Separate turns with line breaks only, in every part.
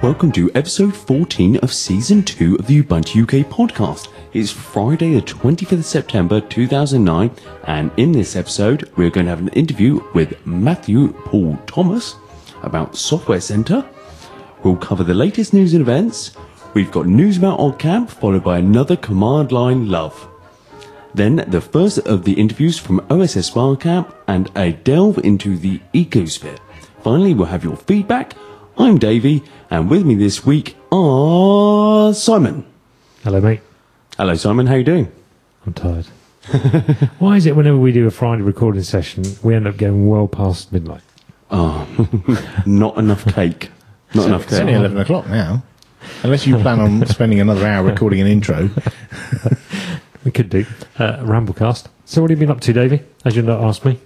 Welcome to episode 14 of season 2 of the Ubuntu UK podcast. It's Friday the 25th of September 2009, and in this episode we're going to have an interview with Matthew Paul Thomas about Software Centre. We'll cover the latest news and events. We've got news about OggCamp, followed by another command line love. Then the first of the interviews from OSS Barcamp and a delve into the ecosphere. Finally, we'll have your feedback. I'm Davey, and with me this week are Simon.
Hello, mate.
Hello, Simon. How you doing?
I'm tired. Why is it whenever we do a Friday recording session, we end up going well past midnight?
Oh, not enough cake. Not enough
It's
cake.
only 11 o'clock now. Unless you plan on spending another hour recording an intro.
We could do. Ramblecast. So what have you been up to, Davey? As you not asked me.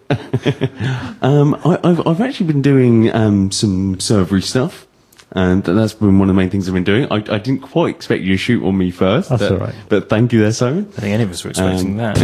I've actually been doing some servery stuff, and that's been one of the main things I've been doing. I didn't quite expect you to shoot on me first.
That's all right.
But thank you there, Simon.
I think any of us were expecting that.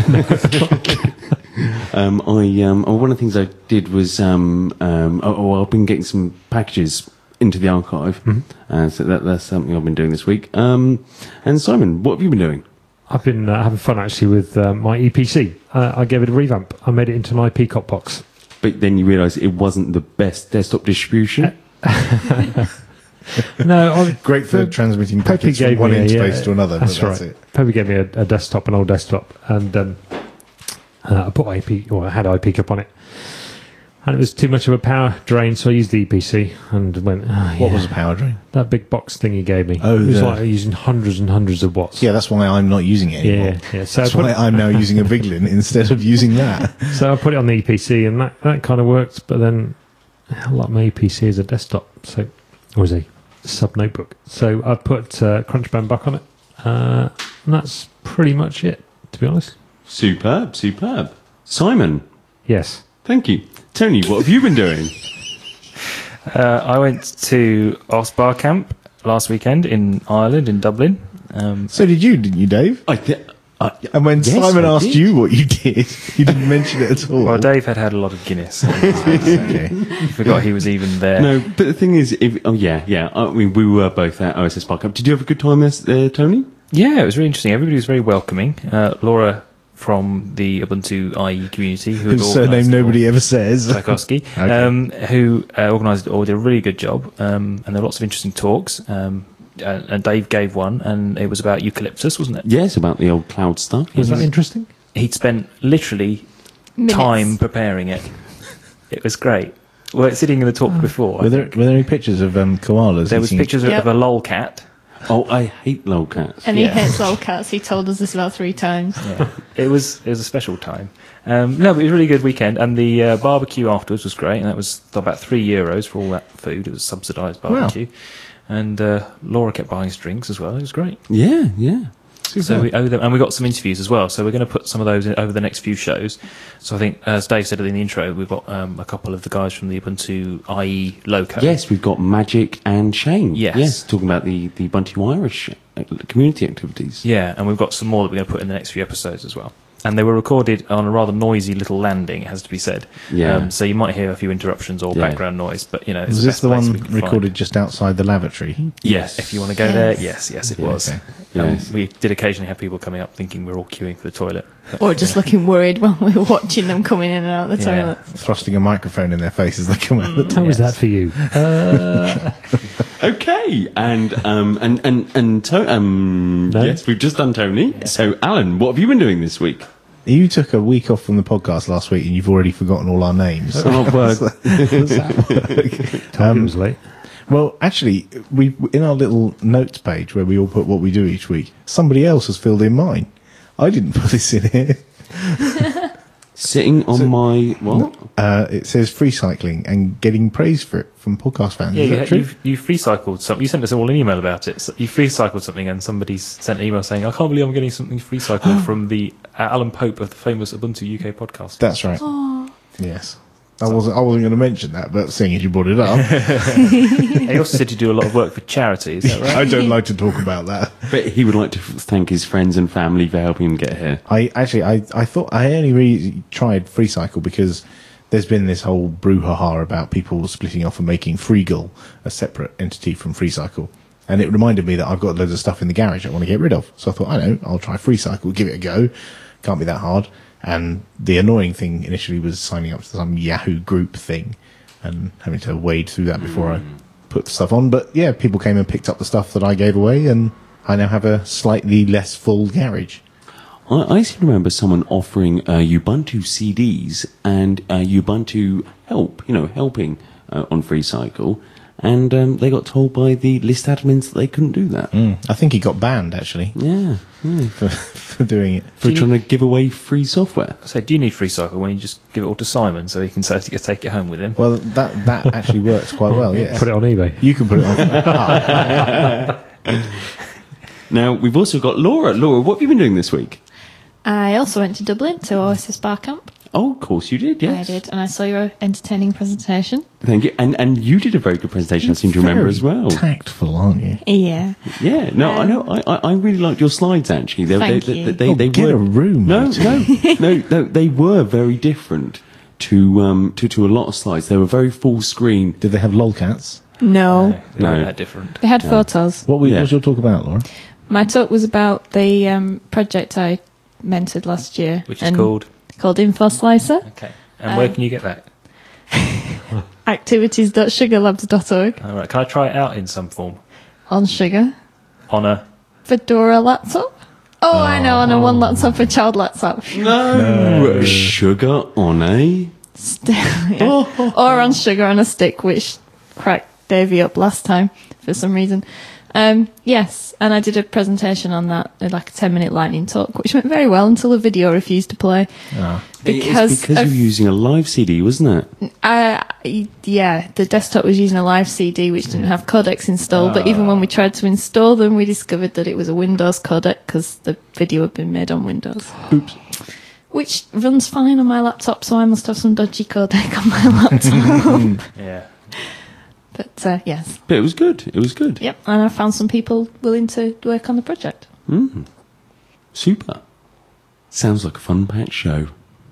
One of the things I did was I've been getting some packages into the archive, so that's something I've been doing this week. And Simon, what have you been doing?
I've been having fun, actually, with my EPC. I gave it a revamp. I made it into my Peacock box.
But then you realised it wasn't the best desktop distribution.
No,
Great for transmitting
Pepe
packets from
gave
one
me a,
interface to another.
That's
but that's
right.
it.
Pepe gave me a desktop, an old desktop, and I put I had iPeak up on it. And it was too much of a power drain, so I used the EPC and went,
What was the power drain?
that big box thing you gave me.
Oh,
it was
the-
like using hundreds and hundreds of watts.
Yeah, that's why I'm not using it anymore.
Yeah. So
That's why I'm now using a Viglin instead of using that.
So I put it on the EPC, and that kind of worked. But then, I like my EPC as a desktop, or as a sub notebook. So I put Crunchband back on it, and that's pretty much it, to be honest.
Superb. Simon,
Yes.
thank you. Tony, what have you been doing?
I went to OSS Barcamp last weekend in Ireland, in Dublin.
So did you, didn't you, Dave? And when
Yes,
Simon
I
asked
did.
you what you did, you didn't mention it at all.
Well, Dave had a lot of Guinness.
Okay.
He forgot he was even there.
No, but the thing is, I mean, we were both at OSS Barcamp. Did you have a good time there, Tony?
Yeah, it was really interesting. Everybody was very welcoming. Laura from the Ubuntu IE community, who had
Whose surname
organised it all,
nobody ever says.
Tchaikovsky,
Okay.
who organised it all, did a really good job, and there were lots of interesting talks. And Dave gave one, and it was about eucalyptus, wasn't it?
Yes, about the old cloud stuff.
Was that interesting?
He'd spent literally time preparing it. It was great. Well, sitting in the talk before,
Were there any pictures of koalas?
there was
eating-
pictures
Yep.
of a lolcat.
Oh, I hate lolcats.
And he
Yeah.
hates lolcats. He told us this about 3 times.
Yeah, it was a special time. No, but it was a really good weekend, and the barbecue afterwards was great, and that was about €3 for all that food. It was subsidised barbecue, and Laura kept buying us drinks as well. It was great.
Yeah.
So we owe them, and we got some interviews as well. So we're going to put some of those in over the next few shows. So I think, as Dave said in the intro, we've got a couple of the guys from the Ubuntu IE Loco.
Yes, we've got Magic and Shane.
Yes.
talking about the Ubuntu Irish community activities.
Yeah, and we've got some more that we're going to put in the next few episodes as well. And they were recorded on a rather noisy little landing, it has to be said.
Yeah.
So you might hear a few interruptions or
Yeah.
background noise, but it's
Was
the
this
best
the
place
one
we could find.
recorded just outside the lavatory?
Yes, if you want to go
Yes.
there, yes, it
Yeah,
was.
okay.
Yes.
We did occasionally have people coming up thinking we're all queuing for the toilet.
Or just looking worried when we were watching them coming in and out of the
Yeah.
toilet.
Thrusting a microphone in their face as they come out. the
How was
Yes.
that for you?
Okay, and
No?
yes, we've just done Tony. So, Alan, what have you been doing this week?
You took a week off from the podcast last week and you've already forgotten all our names.
Oh, well,
How does that work?
Told you it was late.
Well, actually, we in our little notes page where we all put what we do each week, somebody else has filled in mine. I didn't put this in here.
sitting on my what?
It says free cycling and getting praise for it from podcast fans.
Yeah,
Is that true?
you free cycled something. You sent us all an email about it. So you free cycled something, and somebody sent an email saying, "I can't believe I'm getting something free cycled from the Alan Pope of the famous Ubuntu UK podcast."
That's right. Yes. I wasn't going to mention that, but seeing as you brought it up,
He also said you do a lot of work for charity. Is that right?
I don't like to talk about that.
But he would like to thank his friends and family for helping him get here.
I thought I only really tried FreeCycle because there's been this whole brouhaha about people splitting off and making Freegal a separate entity from FreeCycle. And it reminded me that I've got loads of stuff in the garage I want to get rid of. So I thought, I know, I'll try FreeCycle, give it a go. Can't be that hard. And the annoying thing initially was signing up to some Yahoo group thing and having to wade through that before I put the stuff on. But yeah, people came and picked up the stuff that I gave away, and I now have a slightly less full garage.
I seem to remember someone offering Ubuntu CDs and Ubuntu help, helping on FreeCycle, and they got told by the list admins that they couldn't do that.
I think he got banned, actually,
Yeah,
for doing it.
for trying to give away free software.
So do you need FreeCycle when you just give it all to Simon so he can take it home with him?
Well, that actually works quite well, yes.
Put it on eBay.
You can put it on.
Now, we've also got Laura. Laura, what have you been doing this week?
I also went to Dublin to Oasis Bar Camp.
Oh, of course you did, yes.
I did, and I saw your entertaining presentation.
Thank you. And you did a very good presentation, I seem to remember as well.
Tactful, aren't you?
Yeah.
Yeah, no, I know. I really liked your slides, actually.
Thank you.
They
Get
were
a room.
No,
mate.
no, they were very different to a lot of slides. They were very full screen.
Did they have lolcats?
No.
They're not
No.
that different.
They had photos.
What
Yeah.
was your talk about, Laura?
My talk was about the project I mentored last year.
Which is called?
Called InfoSlicer.
Okay. And where can you get that?
Activities.sugarlabs.org
All right. Can I try it out in some form?
on Sugar.
On a...
Fedora laptop. Oh, I know, on a one laptop, a child laptop.
No. Sugar on a...
Yeah. Or on Sugar on a stick, which cracked Davey up last time for some reason. Yes, and I did a presentation on that, like a 10-minute lightning talk, which went very well until the video refused to play.
Because you were using a live CD, wasn't it?
Yeah, the desktop was using a live CD which didn't have codecs installed, but even when we tried to install them, we discovered that it was a Windows codec because the video had been made on Windows.
Oops.
Which runs fine on my laptop, so I must have some dodgy codec on my laptop.
Yeah.
But yes.
But it was good. It was good.
Yep, and I found some people willing to work on the project.
Super. Sounds like a fun-packed show.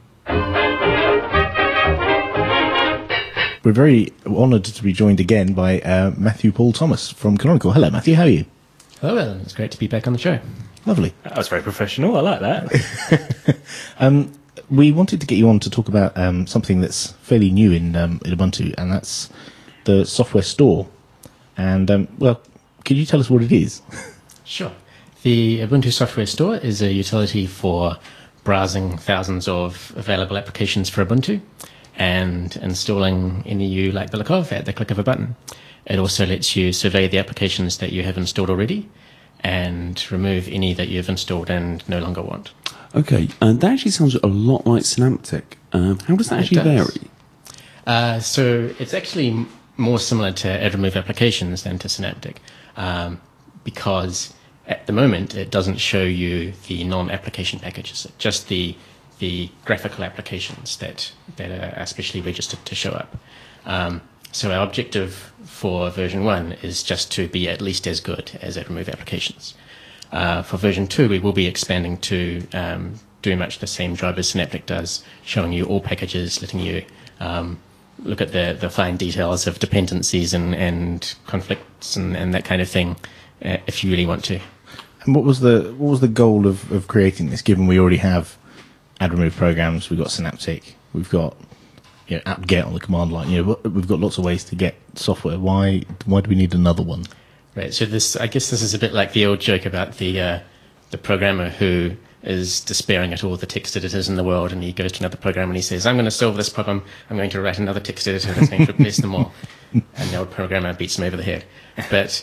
We're very honoured to be joined again by Matthew Paul Thomas from Canonical. Hello, Matthew. How are you?
Hello, Ellen. It's great to be back on the show.
Lovely.
That was very professional. I like that.
We wanted to get you on to talk about something that's fairly new in Ubuntu, and that's the software store. And, well, could you tell us what it is?
Sure. The Ubuntu Software Store is a utility for browsing thousands of available applications for Ubuntu and installing any you like the look of at the click of a button. It also lets you survey the applications that you have installed already and remove any that you've installed and no longer want.
Okay, that actually sounds a lot like Synaptic. How does that actually
does.
vary?
So it's actually more similar to add remove applications than to Synaptic, because at the moment it doesn't show you the non-application packages, just the graphical applications that are specially registered to show up. So our objective for version 1 is just to be at least as good as add remove applications. For version 2, we will be expanding to do much the same job as Synaptic does, showing you all packages, letting you look at the fine details of dependencies and conflicts and that kind of thing, if you really want to.
And what was the goal of creating this, given we already have add remove programs, we've got Synaptic, we've got apt-get on the command line, we've got lots of ways to get software. Why do we need another one?
Right, so I guess this is a bit like the old joke about the programmer who is despairing at all the text editors in the world, and he goes to another programmer and he says, I'm going to solve this problem, I'm going to write another text editor that's going to replace them all. And the old programmer beats him over the head. But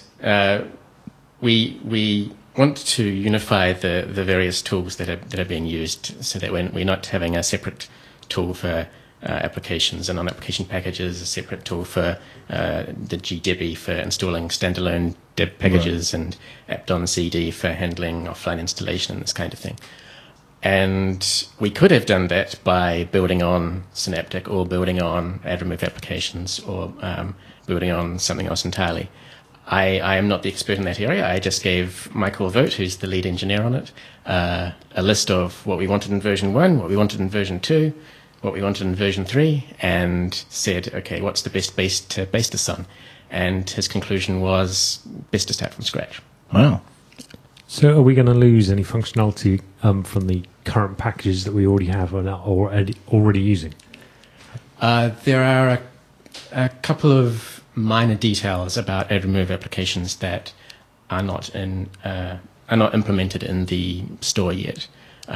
we want to unify the various tools that are being used, so that we're not having a separate tool for applications and non-application packages, a separate tool for the GDebi for installing standalone deb packages, right, and apt-on-cd for handling offline installation and this kind of thing. And we could have done that by building on Synaptic or building on add remove applications or building on something else entirely. I am not the expert in that area. I just gave Michael Vogt, who's the lead engineer on it, a list of what we wanted in version 1, what we wanted in version 2, what we wanted in version 3 and said, okay, what's the best base to base this on? And his conclusion was best to start from scratch.
Wow.
So are we going to lose any functionality from the current packages that we already have or are already using?
There are a couple of minor details about add remove applications that are not implemented in the store yet,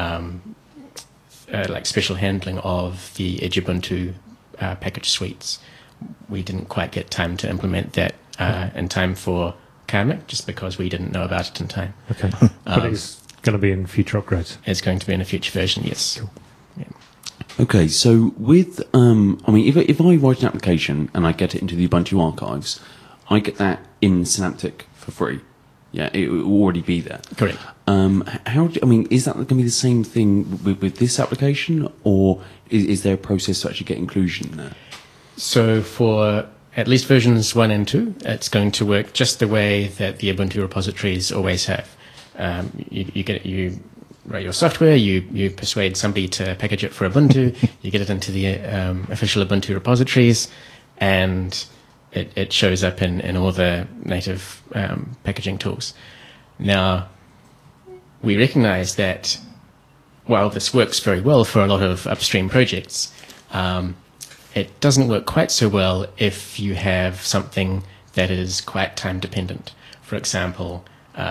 like special handling of the Edge Ubuntu package suites. We didn't quite get time to implement that in time for Karmic, just because we didn't know about it in time.
Okay, but it's going to be in future upgrades.
It's going to be in a future version, yes.
Cool.
Yeah.
Okay, so with, I mean, if I write an application and I get it into the Ubuntu archives, I get that in Synaptic for free. Yeah, it will already be there.
Correct.
Is that going to be the same thing with this application, or is there a process to actually get inclusion there?
So for at least versions 1 and 2, it's going to work just the way that the Ubuntu repositories always have. You write your software, you persuade somebody to package it for Ubuntu, you get it into the official Ubuntu repositories, and it shows up in all the native packaging tools. Now, we recognize that while this works very well for a lot of upstream projects, it doesn't work quite so well if you have something that is quite time dependent. For example,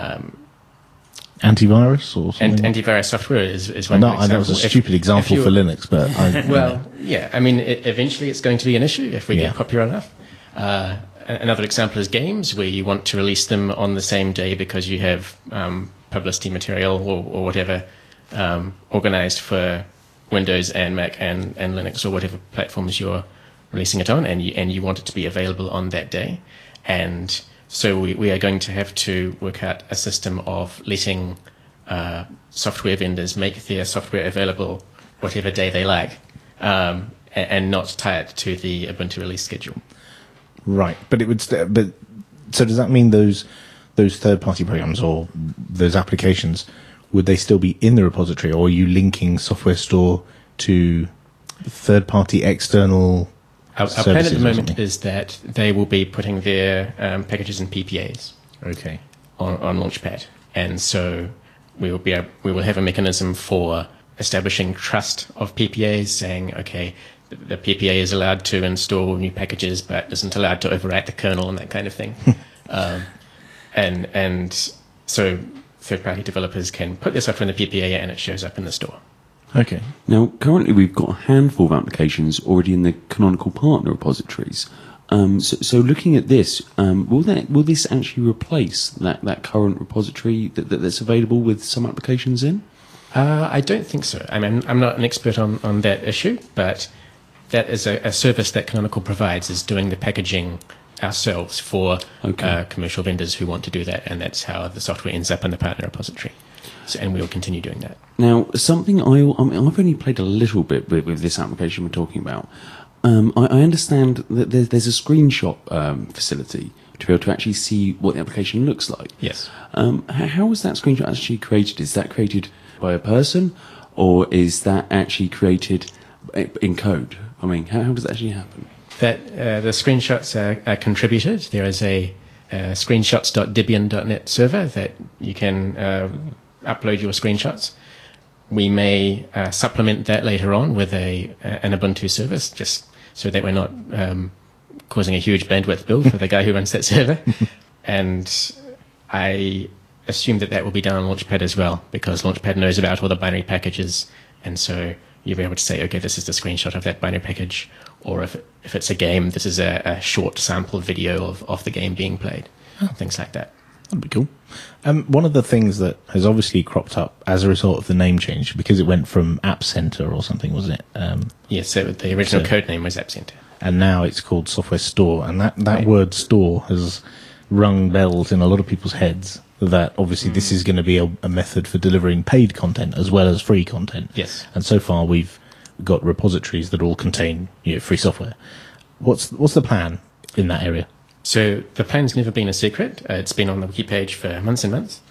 antivirus or something?
Antivirus software is one
No,
example.
that was a stupid example for Linux, but
well, yeah, I mean, eventually it's going to be an issue if we get popular enough. Another example is games, where you want to release them on the same day because you have publicity material or whatever organized for Windows and Mac and Linux or whatever platforms you're releasing it on, and you want it to be available on that day. And so we are going to have to work out a system of letting software vendors make their software available whatever day they like, and not tie it to the Ubuntu release schedule.
Right, but it would. So does that mean those third-party programs or those applications, would they still be in the repository, or are you linking Software Store to third-party external
Our plan at the moment
something?
is that they will be putting their packages in PPAs
Okay.
on Launchpad, and so we will have a mechanism for establishing trust of PPAs, saying, okay, the PPA is allowed to install new packages, but isn't allowed to overwrite the kernel and that kind of thing. And so third-party developers can put their software in the PPA and it shows up in the store.
Okay.
Now, currently we've got a handful of applications already in the Canonical Partner repositories. So looking at this, will this actually replace that current repository that's available with some applications in?
I don't think so. I mean, I'm not an expert on that issue, but that is a service that Canonical provides, is doing the packaging ourselves for commercial vendors who want to do that, and that's how the software ends up in the partner repository. So, and we'll continue doing that.
Now, something I've only played a little bit with this application we're talking about. I understand that there's a screenshot facility to be able to actually see what the application looks like.
Yes.
How is that screenshot actually created? Is that created by a person, or is that actually created in code? I mean, how does that actually happen?
That the screenshots are contributed. There is a screenshots.debian.net server that you can upload your screenshots. We may supplement that later on with an Ubuntu service, just so that we're not causing a huge bandwidth bill for the guy who runs that server. And I assume that will be done on Launchpad as well, because Launchpad knows about all the binary packages, and so you'll be able to say, okay, this is the screenshot of that binary package, or if it's a game, this is a short sample video of the game being played, things like that.
That'd be cool. One of the things that has obviously cropped up as a result of the name change, because it went from App Center or something, wasn't it?
Yes, so the original code name was App Center.
And now it's called Software Store, and that word store has rung bells in a lot of people's heads, that obviously this is going to be a method for delivering paid content as well as free content.
Yes.
And so far we've got repositories that all contain free software. What's the plan in that area?
So the plan's never been a secret. It's been on the wiki page for months and months.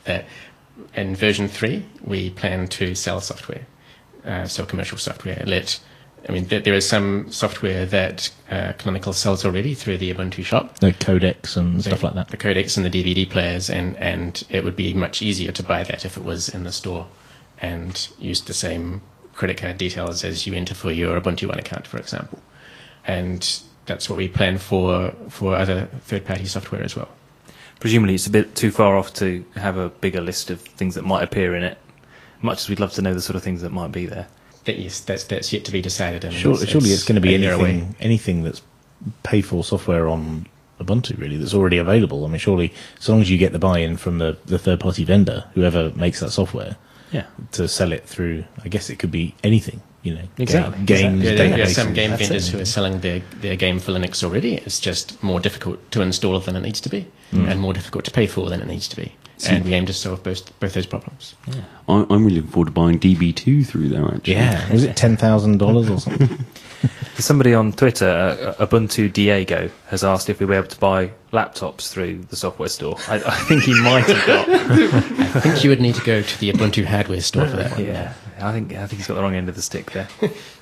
In version 3, we plan to sell software, sell commercial software, let I mean, there is some software that Canonical sells already through the Ubuntu shop.
The codecs and stuff like that.
The codecs and the DVD players, and it would be much easier to buy that if it was in the store and used the same credit card details as you enter for your Ubuntu One account, for example. And that's what we plan for other third-party software as well.
Presumably it's a bit too far off to have a bigger list of things that might appear in it, much as we'd love to know the sort of things that might be there.
Yes, that's yet to be decided. And
Surely it's going to be
a year away.
anything that's paid for software on Ubuntu, really, that's already available. I mean, surely, as long as you get the buy-in from the third-party vendor, whoever makes that software,
Yeah.
to sell it through, I guess it could be anything, you know.
Exactly.
Games,
There are
databases.
some game
That's
vendors
it.
who are selling their game for Linux already. It's just more difficult to install than it needs to be, and more difficult to pay for than it needs to be. And we aim to solve both those problems.
I'm really looking forward to buying DB2 through there, actually.
Yeah, was it $10,000 or something?
Somebody on Twitter, Ubuntu Diego, has asked if we were able to buy laptops through the software store. I think he might have got.
I think you would need to go to the Ubuntu hardware store for that one.
Yeah, I think he's got the wrong end of the stick there.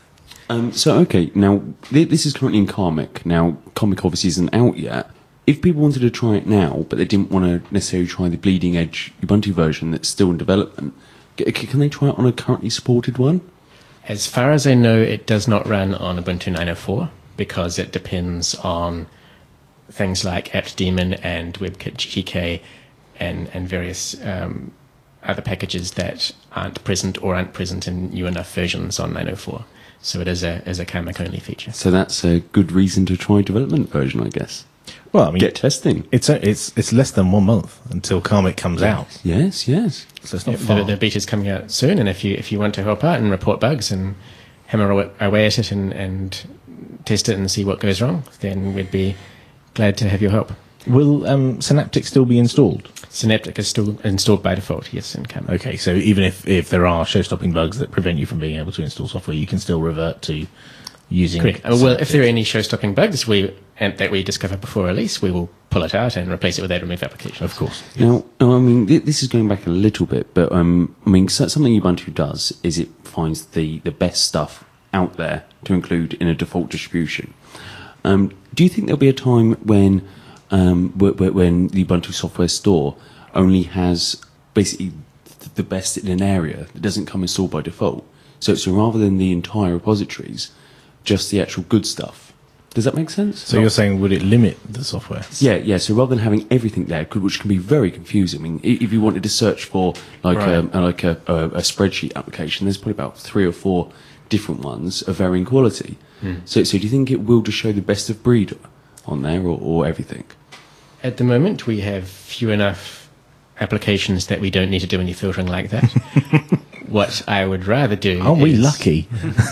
Okay, now, this is currently in Karmic. Now, Karmic obviously isn't out yet. If people wanted to try it now, but they didn't want to necessarily try the bleeding edge Ubuntu version that's still in development, can they try it on a currently supported one?
As far as I know, it does not run on Ubuntu 9.04 because it depends on things like AppDaemon and WebKit GK and various other packages that aren't present in new enough versions on 9.04. So it is a Karmic only feature.
So that's a good reason to try development version, I guess.
Well, I mean,
Get testing.
it's less than 1 month until Karmic comes out,
Yes.
so it's not far.
The beta's coming out soon, and if you want to help out and report bugs and hammer away at it and test it and see what goes wrong, then we'd be glad to have your help.
Will Synaptic still be installed?
Synaptic is still installed by default, yes, in Karmic.
Okay, so even if there are show-stopping bugs that prevent you from being able to install software, you can still revert to using.
Correct. Well, if there are any show-stopping bugs that we discover before release, we will pull it out and replace it with AdRemove applications.
Of course.
Now, I mean, this is going back a little bit, but I mean, something Ubuntu does is it finds the best stuff out there to include in a default distribution. Do you think there'll be a time when the Ubuntu software store only has basically the best in an area that doesn't come installed by default? So rather than the entire repositories, just the actual good stuff. Does that make sense?
So you're saying, would it limit the software?
Yeah. So rather than having everything there, which can be very confusing. I mean, if you wanted to search for a spreadsheet application, there's probably about 3 or 4 different ones of varying quality. So do you think it will just show the best of breed on there, or everything?
At the moment, we have few enough applications that we don't need to do any filtering like that. What I would rather do
Aren't we
is-
lucky?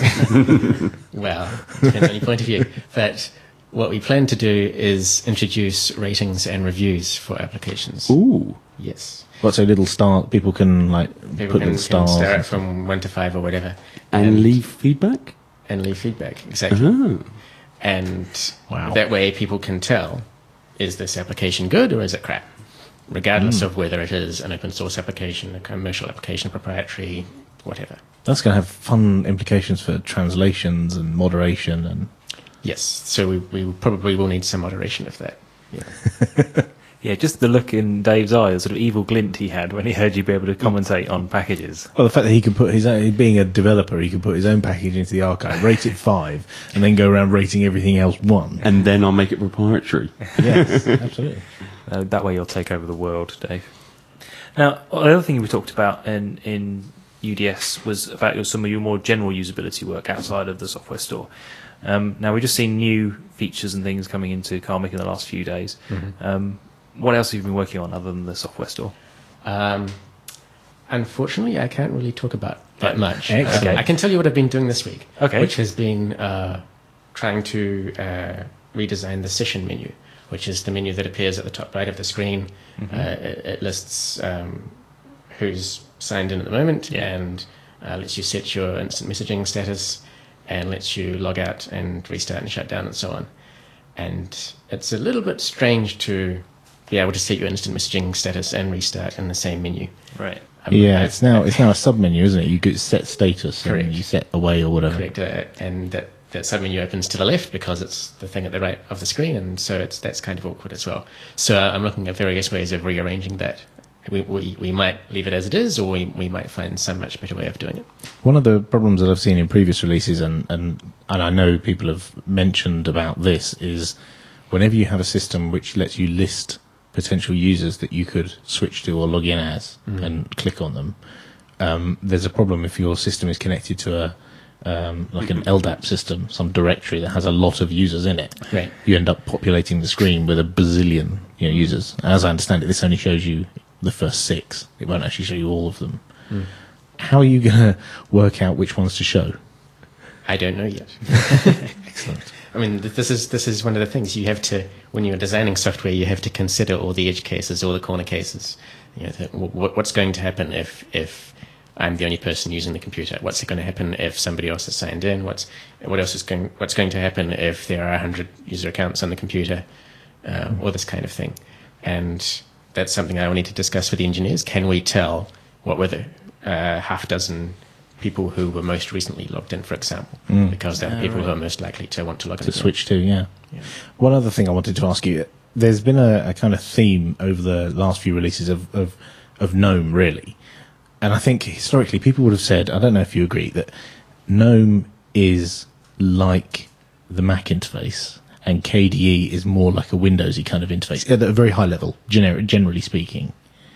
Well, depends on your point of view. But what we plan to do is introduce ratings and reviews for applications.
Ooh.
Yes.
What's a little star? People can
People
put
can
little stars.
start it from 1 to 5 or whatever.
And leave feedback?
And leave feedback, exactly.
Oh.
And
Wow.
that way people can tell, is this application good or is it crap? Regardless of whether it is an open source application, a commercial application, proprietary, whatever.
That's going to have fun implications for translations and moderation and.
Yes, so we probably will need some moderation of that. Yeah.
Yeah, just the look in Dave's eye, the sort of evil glint he had when he heard you be able to commentate on packages.
Well, the fact that he can put his own, being a developer, he can put his own package into the archive, rate it 5, and then go around rating everything else 1.
And then I'll make it proprietary.
Yes, absolutely.
That way you'll take over the world, Dave. Now, the other thing we talked about in UDS was about some of your more general usability work outside of the software store. Now, we've just seen new features and things coming into Karmic in the last few days. What else have you been working on other than the software store?
Unfortunately, I can't really talk about that much.
Excellent.
I can tell you what I've been doing this week,
Okay.
which has been trying to redesign the session menu, which is the menu that appears at the top right of the screen. It lists who's signed in at the moment and lets you set your instant messaging status and lets you log out and restart and shut down and so on. And it's a little bit strange to be able to set your instant messaging status and restart in the same menu.
Right.
Yeah, it's now a submenu, isn't it? You could set status
Correct.
and you set away or whatever.
Correct, and that submenu opens to the left because it's the thing at the right of the screen, and so that's kind of awkward as well. So I'm looking at various ways of rearranging that. We might leave it as it is, or we might find some much better way of doing it.
One of the problems that I've seen in previous releases, and I know people have mentioned about this, is whenever you have a system which lets you list potential users that you could switch to or log in as and click on them, there's a problem if your system is connected to like an LDAP system, some directory that has a lot of users in it.
Right.
You end up populating the screen with a bazillion users. As I understand it, this only shows you the first 6. It won't actually show you all of them. How are you going to work out which ones to show?
I don't know yet.
Excellent.
I mean, this is one of the things you have to, when you're designing software, you have to consider all the edge cases, all the corner cases. What's going to happen if I'm the only person using the computer? What's going to happen if somebody else is signed in? What's going to happen if there are 100 user accounts on the computer? All this kind of thing. And that's something I will need to discuss with the engineers. Can we tell what were the half dozen people who were most recently logged in, for example? Because they're the people who are most likely to want to log in.
To switch to, yeah. One other thing I wanted to ask you, there's been a kind of theme over the last few releases of GNOME, really. And I think historically people would have said, I don't know if you agree, that GNOME is like the Mac interface, and KDE is more like a Windowsy kind of interface at a very high level, generally speaking.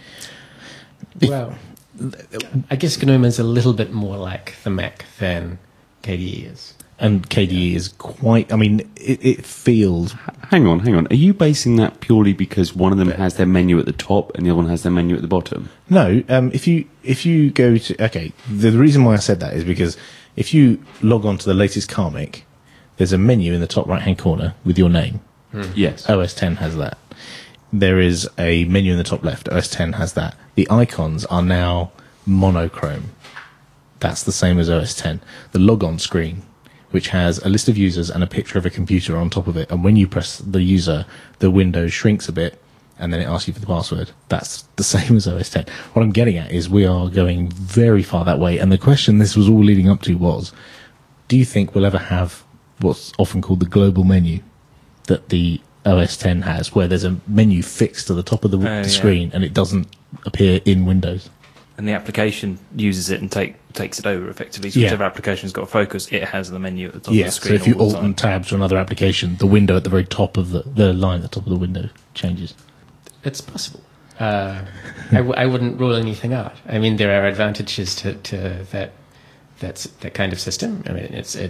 Well, I guess GNOME is a little bit more like the Mac than KDE is.
And KDE is quite, I mean, it feels...
Hang on. Are you basing that purely because one of them has their menu at the top and the other one has their menu at the bottom?
No, if you go to... Okay, the reason why I said that is because if you log on to the latest Karmic, there's a menu in the top right-hand corner with your name.
Yes.
OS X has that. There is a menu in the top left. OS X has that. The icons are now monochrome. That's the same as OS X. The logon screen, which has a list of users and a picture of a computer on top of it, and when you press the user, the window shrinks a bit, and then it asks you for the password. That's the same as OS X. What I'm getting at is we are going very far that way, and the question this was all leading up to was, do you think we'll ever have what's often called the global menu that the OS X has, where there's a menu fixed to the top of the screen and it doesn't appear in Windows?
And the application uses it and takes it over effectively. So whichever application's got a focus, it has the menu at the top of the screen.
So if you alt and tab to another application, the window at the very top of the line at the top of the window changes.
It's possible. I wouldn't rule anything out. I mean, there are advantages to that kind of system. I mean,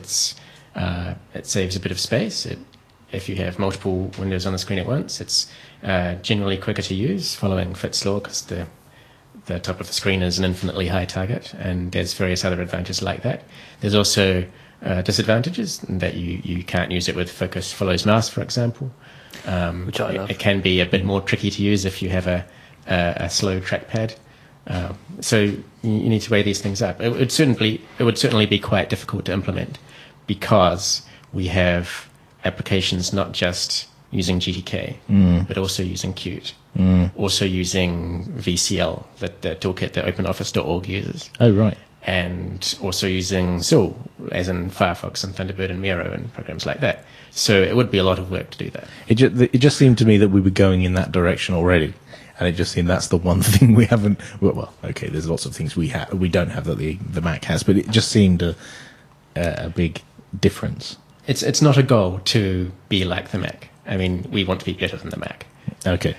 it saves a bit of space. If you have multiple windows on the screen at once, it's generally quicker to use, following Fitt's law, because the top of the screen is an infinitely high target, and there's various other advantages like that. There's also disadvantages in that you can't use it with focus follows mouse, for example.
Which I love.
It can be a bit more tricky to use if you have a slow trackpad. So you need to weigh these things up. It would certainly be quite difficult to implement, because we have applications not just using GTK, but also using Qt, also using VCL, the toolkit that OpenOffice.org uses.
Oh, right.
And also using SUL, as in Firefox and Thunderbird and Miro and programs like that. So it would be a lot of work to do that.
It just seemed to me that we were going in that direction already. And it just seemed that's the one thing we haven't... Well, okay, there's lots of things we don't have that the Mac has, but it just seemed a big difference.
It's not a goal to be like the Mac. I mean, we want to be better than the Mac.
Okay.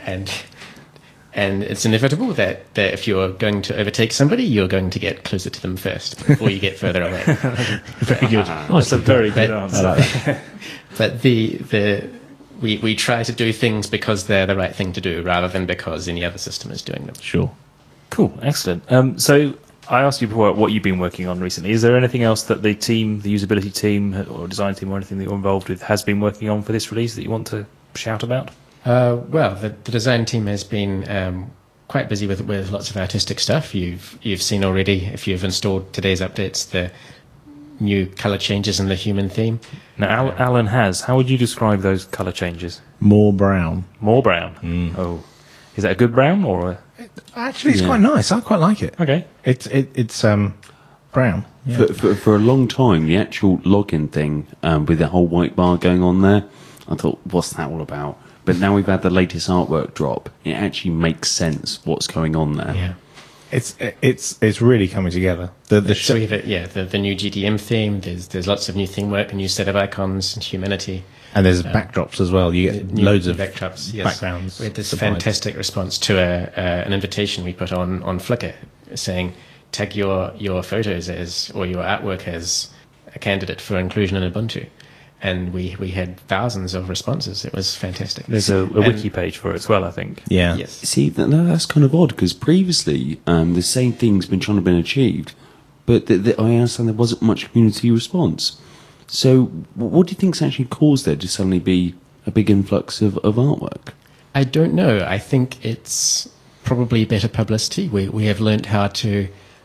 And it's inevitable that if you're going to overtake somebody, you're going to get closer to them first before you get further away.
Very good.
That's a very good answer.
I like that.
But we try to do things because they're the right thing to do, rather than because any other system is doing them.
Sure.
Cool, excellent. So I asked you before what you've been working on recently. Is there anything else that the team, the usability team or design team or anything that you're involved with has been working on for this release that you want to shout about?
Well, the design team has been quite busy with lots of artistic stuff. You've seen already, if you've installed today's updates, the new colour changes in the human theme.
Now, Alan has. How would you describe those colour changes?
More brown.
More brown. Oh, is that a good brown or?
Actually, it's
Yeah.
quite nice. I quite like it.
Okay.
It's brown. Yeah.
For a long time, the actual login thing with the whole white bar going on there, I thought, what's that all about? But now we've had the latest artwork drop, it actually makes sense what's going on there.
Yeah.
It's really coming together.
So we have the new GDM theme. There's lots of new theme work, a new set of icons, and humanity.
and there's backdrops as well. You get
New
loads of
backdrops, yes.
backgrounds.
We had this
supplied.
fantastic response to an invitation we put on Flickr saying, tag your photos as, or your artwork as a candidate for inclusion in Ubuntu. And we had thousands of responses. It was fantastic.
There's a wiki page for it as well, I think.
Yeah.
Yes.
See, that's kind of odd because previously the same thing's been trying to be achieved, but I understand there wasn't much community response. So, what do you think's actually caused there to suddenly be a big influx of artwork?
I don't know. I think it's probably better publicity. We have learnt how to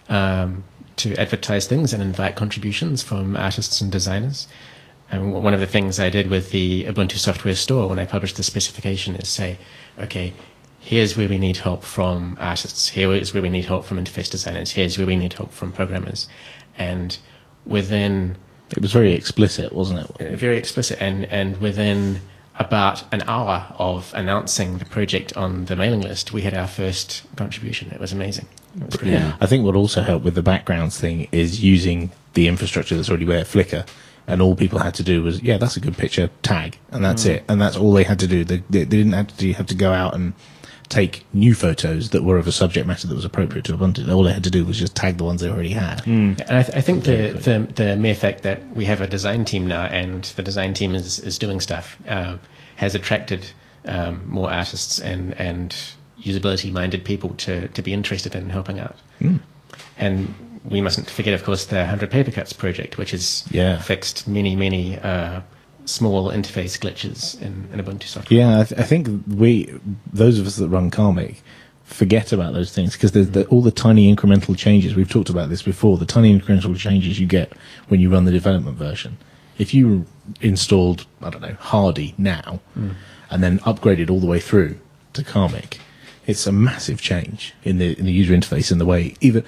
advertise things and invite contributions from artists and designers. And one of the things I did with the Ubuntu Software Store when I published the specification is say, okay, here's where we need help from artists. Here's where we need help from interface designers. Here's where we need help from programmers. And within...
It was very explicit, wasn't it?
Very explicit. And within about an hour of announcing the project on the mailing list, we had our first contribution. It was amazing. It was brilliant.
Yeah.
I think what also helped with the backgrounds thing is using the infrastructure that's already there, Flickr, and all people had to do was, yeah, that's a good picture, tag, and that's it. And that's all they had to do. They didn't have to go out and take new photos that were of a subject matter that was appropriate to Ubuntu. All they had to do was just tag the ones they already had.
And I think the mere fact that we have a design team now and the design team is doing stuff has attracted more artists and usability-minded people to be interested in helping out. And we mustn't forget, of course, the 100 Paper Cuts project, which has fixed many small interface glitches in Ubuntu software.
Yeah, I think those of us that run Karmic, forget about those things because there's all the tiny incremental changes. We've talked about this before. The tiny incremental changes you get when you run the development version. If you installed, I don't know, Hardy now, and then upgraded all the way through to Karmic, it's a massive change in the user interface and the way even.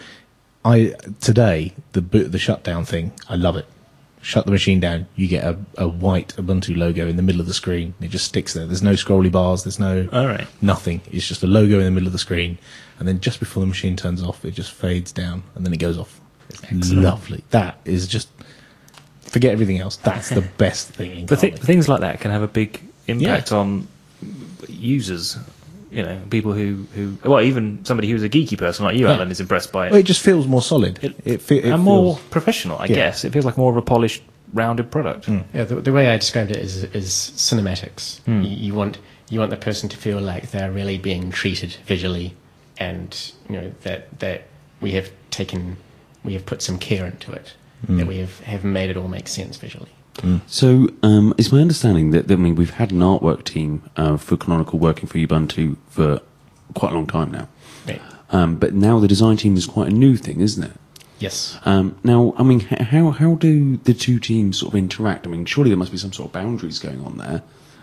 Today the shutdown thing, I love it. Shut the machine down, you get a white Ubuntu logo in the middle of the screen. It just sticks there. There's no scrolly bars. There's no nothing. It's just a logo in the middle of the screen, and then just before the machine turns off, it just fades down, and then it goes off. It's lovely. That is just forget everything else. That's the best thing. In
But
Karmic.
things like that can have a big impact on users. You know, people who well, even somebody who's a geeky person like you, Alan, is impressed by it.
Well, it just feels more solid. It
and more
feels,
professional, I guess. It feels like more of a polished, rounded product.
Yeah, the way I described it is cinematics. You want the person to feel like they're really being treated visually, and you know that we have put some care into it, that we have made it all make sense visually.
So, it's my understanding that we've had an artwork team for Canonical working for Ubuntu for quite a long time now.
Right.
But now the design team is quite a new thing, isn't it?
Yes.
Now, how do the two teams sort of interact? Surely there must be some sort of boundaries going on there.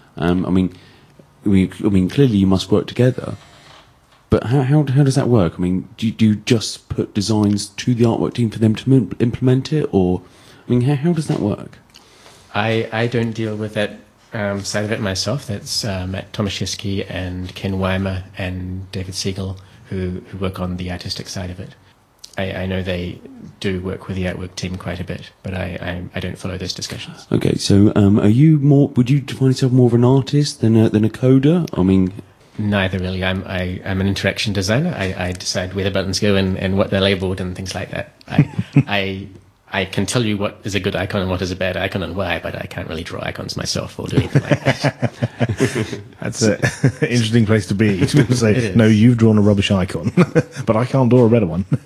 Clearly you must work together. But how does that work? Do you just put designs to the artwork team for them to implement it, or how does that work?
I don't deal with that side of it myself. That's Matt Tomaszewski and Ken Weimer and David Siegel who work on the artistic side of it. I know they do work with the artwork team quite a bit, but I don't follow those discussions.
Okay, so are you more? Would you define yourself more of an artist than a coder?
Neither really. I'm an interaction designer. I decide where the buttons go and what they're labelled and things like that. I can tell you what is a good icon and what is a bad icon and why, but I can't really draw icons myself or do anything like that.
That's an interesting place to be. To say,
is.
no, you've drawn a rubbish icon, but I can't draw a better one.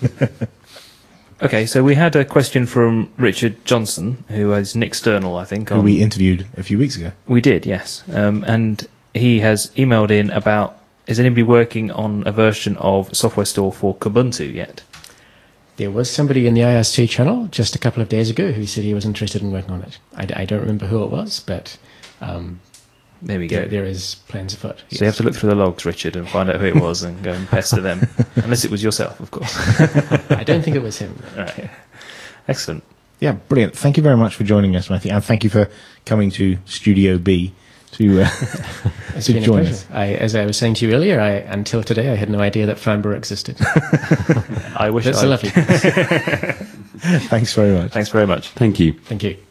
Okay, so we had a question from Richard Johnson, who is an external, I think.
Who we interviewed a few weeks ago.
We did, yes. And he has emailed in about, is anybody working on a version of Software Store for Kubuntu yet?
There was somebody in the IRC channel just a couple of days ago who said he was interested in working on it. I don't remember who it was, but
There we go.
there is plans afoot.
So you have to look through the logs, Richard, and find out who it was and go and pester them. Unless it was yourself, of course.
I don't think it was him.
Right. Excellent.
Yeah, brilliant. Thank you very much for joining us, Matthew, and thank you for coming to Studio B to
It's
to
been a
join
pleasure.
us.
As I was saying to you earlier, until today I had no idea that Farnborough existed.
I wish
That's
I...
lovely.
Thanks very much.
Thanks very much.
Thank you.
Thank you.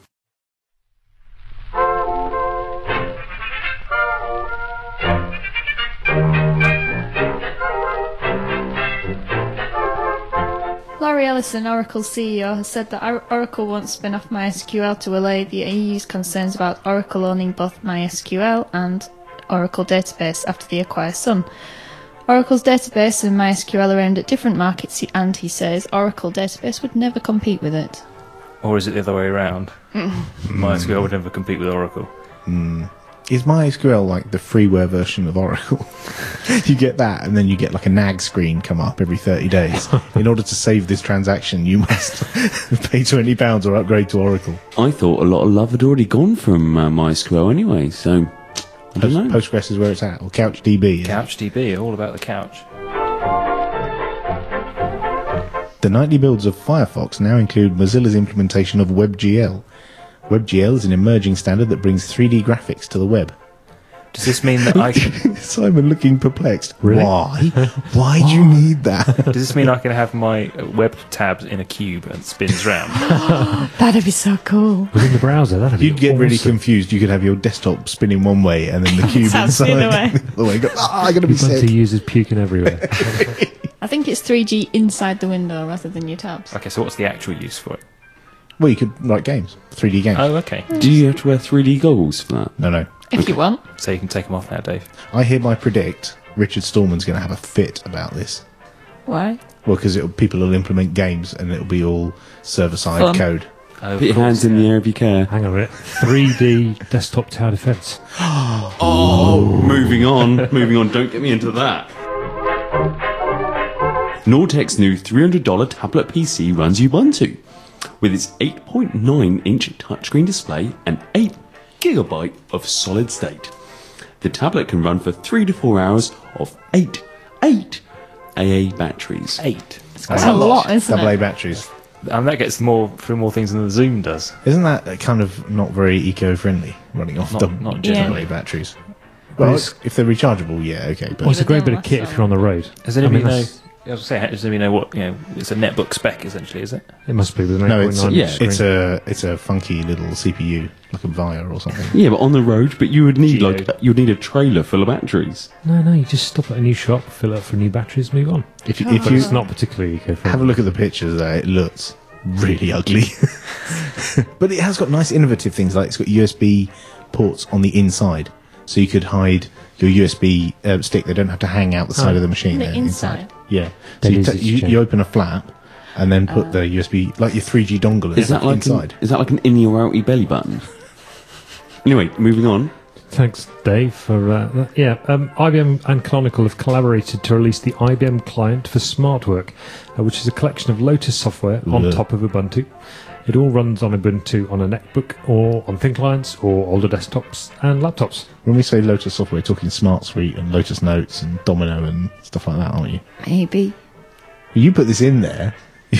Laurie Ellison, Oracle's CEO, has said that Oracle won't spin off MySQL to allay the EU's concerns about Oracle owning both MySQL and Oracle Database after they acquire Sun. Oracle's database and MySQL are aimed at different markets, and he says Oracle Database would never compete with it.
Or is it the other way around? MySQL would never compete with Oracle.
Is MySQL like the freeware version of Oracle? You get that, and then you get like a nag screen come up every 30 days. In order to save this transaction, you must pay £20 or upgrade to Oracle.
I thought a lot of love had already gone from MySQL anyway, so I don't know.
Postgres is where it's at, or CouchDB.
CouchDB, all about the couch.
The nightly builds of Firefox now include Mozilla's implementation of WebGL. WebGL is an emerging standard that brings 3D graphics to the web.
Does this mean that I can...
Simon looking perplexed.
Really?
Why? Why do you need that?
Does this mean I can have my web tabs in a cube and it spins round?
That'd be so cool.
Within the browser, that'd be
You'd get really
awesome.
confused. You could have your desktop spinning one way and then the cube
Tabs
inside
the other way.
the other way. Go, I'm going to be
Ubuntu
sick.
users puking everywhere.
I think it's 3G inside the window rather than your tabs.
Okay, so what's the actual use for it?
Well, you could write games, 3D games.
Oh, okay.
Do you have to wear 3D goggles for that?
No.
If you want.
So you can take them off now, Dave.
I hereby predict Richard Stallman's going to have a fit about this.
Why?
Well, because people will implement games and it'll be all server-side
Fun.
code.
Oh,
Put your hands in the air if you care.
Hang on a minute. 3D desktop tower defense.
Oh, moving on. Don't get me into that. Nortec's new $300 tablet PC runs Ubuntu. With its 8.9-inch touchscreen display and 8 GB of solid state. The tablet can run for 3 to 4 hours of 8 AA batteries.
8.
That's a lot, isn't
AA
it?
batteries.
And that gets more things than the Zoom does.
Isn't that kind of not very eco-friendly, running off
Not
AA
Yeah.
batteries? Well, if they're rechargeable, yeah, okay. But
Well, it's a
but
great
they'll
bit of
last
kit
so
if you're on the road.
Does anybody know?
that's-
I was saying, does anybody know what it's a netbook spec essentially? Is it?
It must be with an
no,
8.9
yeah,
screen.
it's a funky little CPU, like a Via or something.
Yeah, but on the road, but you would need
Geode.
you'd need a trailer full of batteries.
No, you just stop at a new shop, fill up for new batteries, move on.
If
But
you
it's not particularly eco-friendly.
have a look at the pictures there, it looks really ugly. But it has got nice innovative things, like it's got USB ports on the inside. So you could hide your USB stick. They don't have to hang out the side of the machine.
The
there,
inside?
Yeah. So
That
you,
is
you open a flap and then put the USB, like your 3G dongle
Is that like
inside.
is that like an innie or outie belly button? Anyway, moving on.
Thanks, Dave, for that. Yeah, IBM and Canonical have collaborated to release the IBM Client for SmartWork, which is a collection of Lotus software on
Ugh.
top of Ubuntu. It all runs on Ubuntu on a netbook or on thin clients or older desktops and laptops.
When we say Lotus software, we're talking Smart Suite and Lotus Notes and Domino and stuff like that, aren't you?
Maybe.
You put this in there,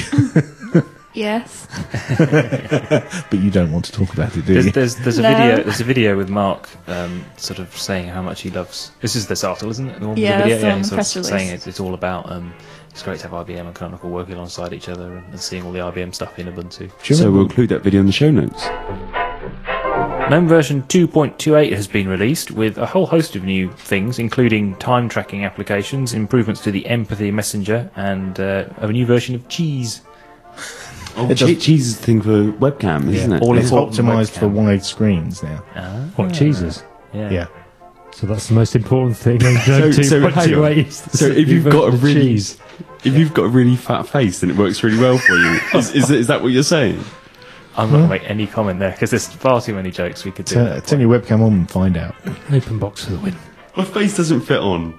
Yes.
but you don't want to talk about it, do you?
There's a
No.
video. There's a video with Mark, sort of saying how much he loves. This is this article, isn't it?
Yeah,
the video.
that's the one,
he's
the
sort
press
of
release.
saying it's all about. It's great to have IBM and Canonical working alongside each other and seeing all the IBM stuff in Ubuntu.
Do you
So
remember-
we'll include that video in the show notes.
GNOME version 2.28 has been released with a whole host of new things, including time tracking applications, improvements to the Empathy Messenger, and a new version of Cheese.
Oh,
It does-
cheese is the thing for webcam, isn't it?
All
it's
important
optimized for
webcam.
wide screens now.
What, cheeses?
Yeah.
So that's the most important thing on GNOME
So hang on.
2.28.
So if you've got a really
cheese.
if you've got a really fat face, then it works really well for you. Is that what you're saying?
I'm not going to make any comment there because there's far too many jokes we could do.
Turn your webcam on and find out.
Open box for the win.
My face doesn't fit on.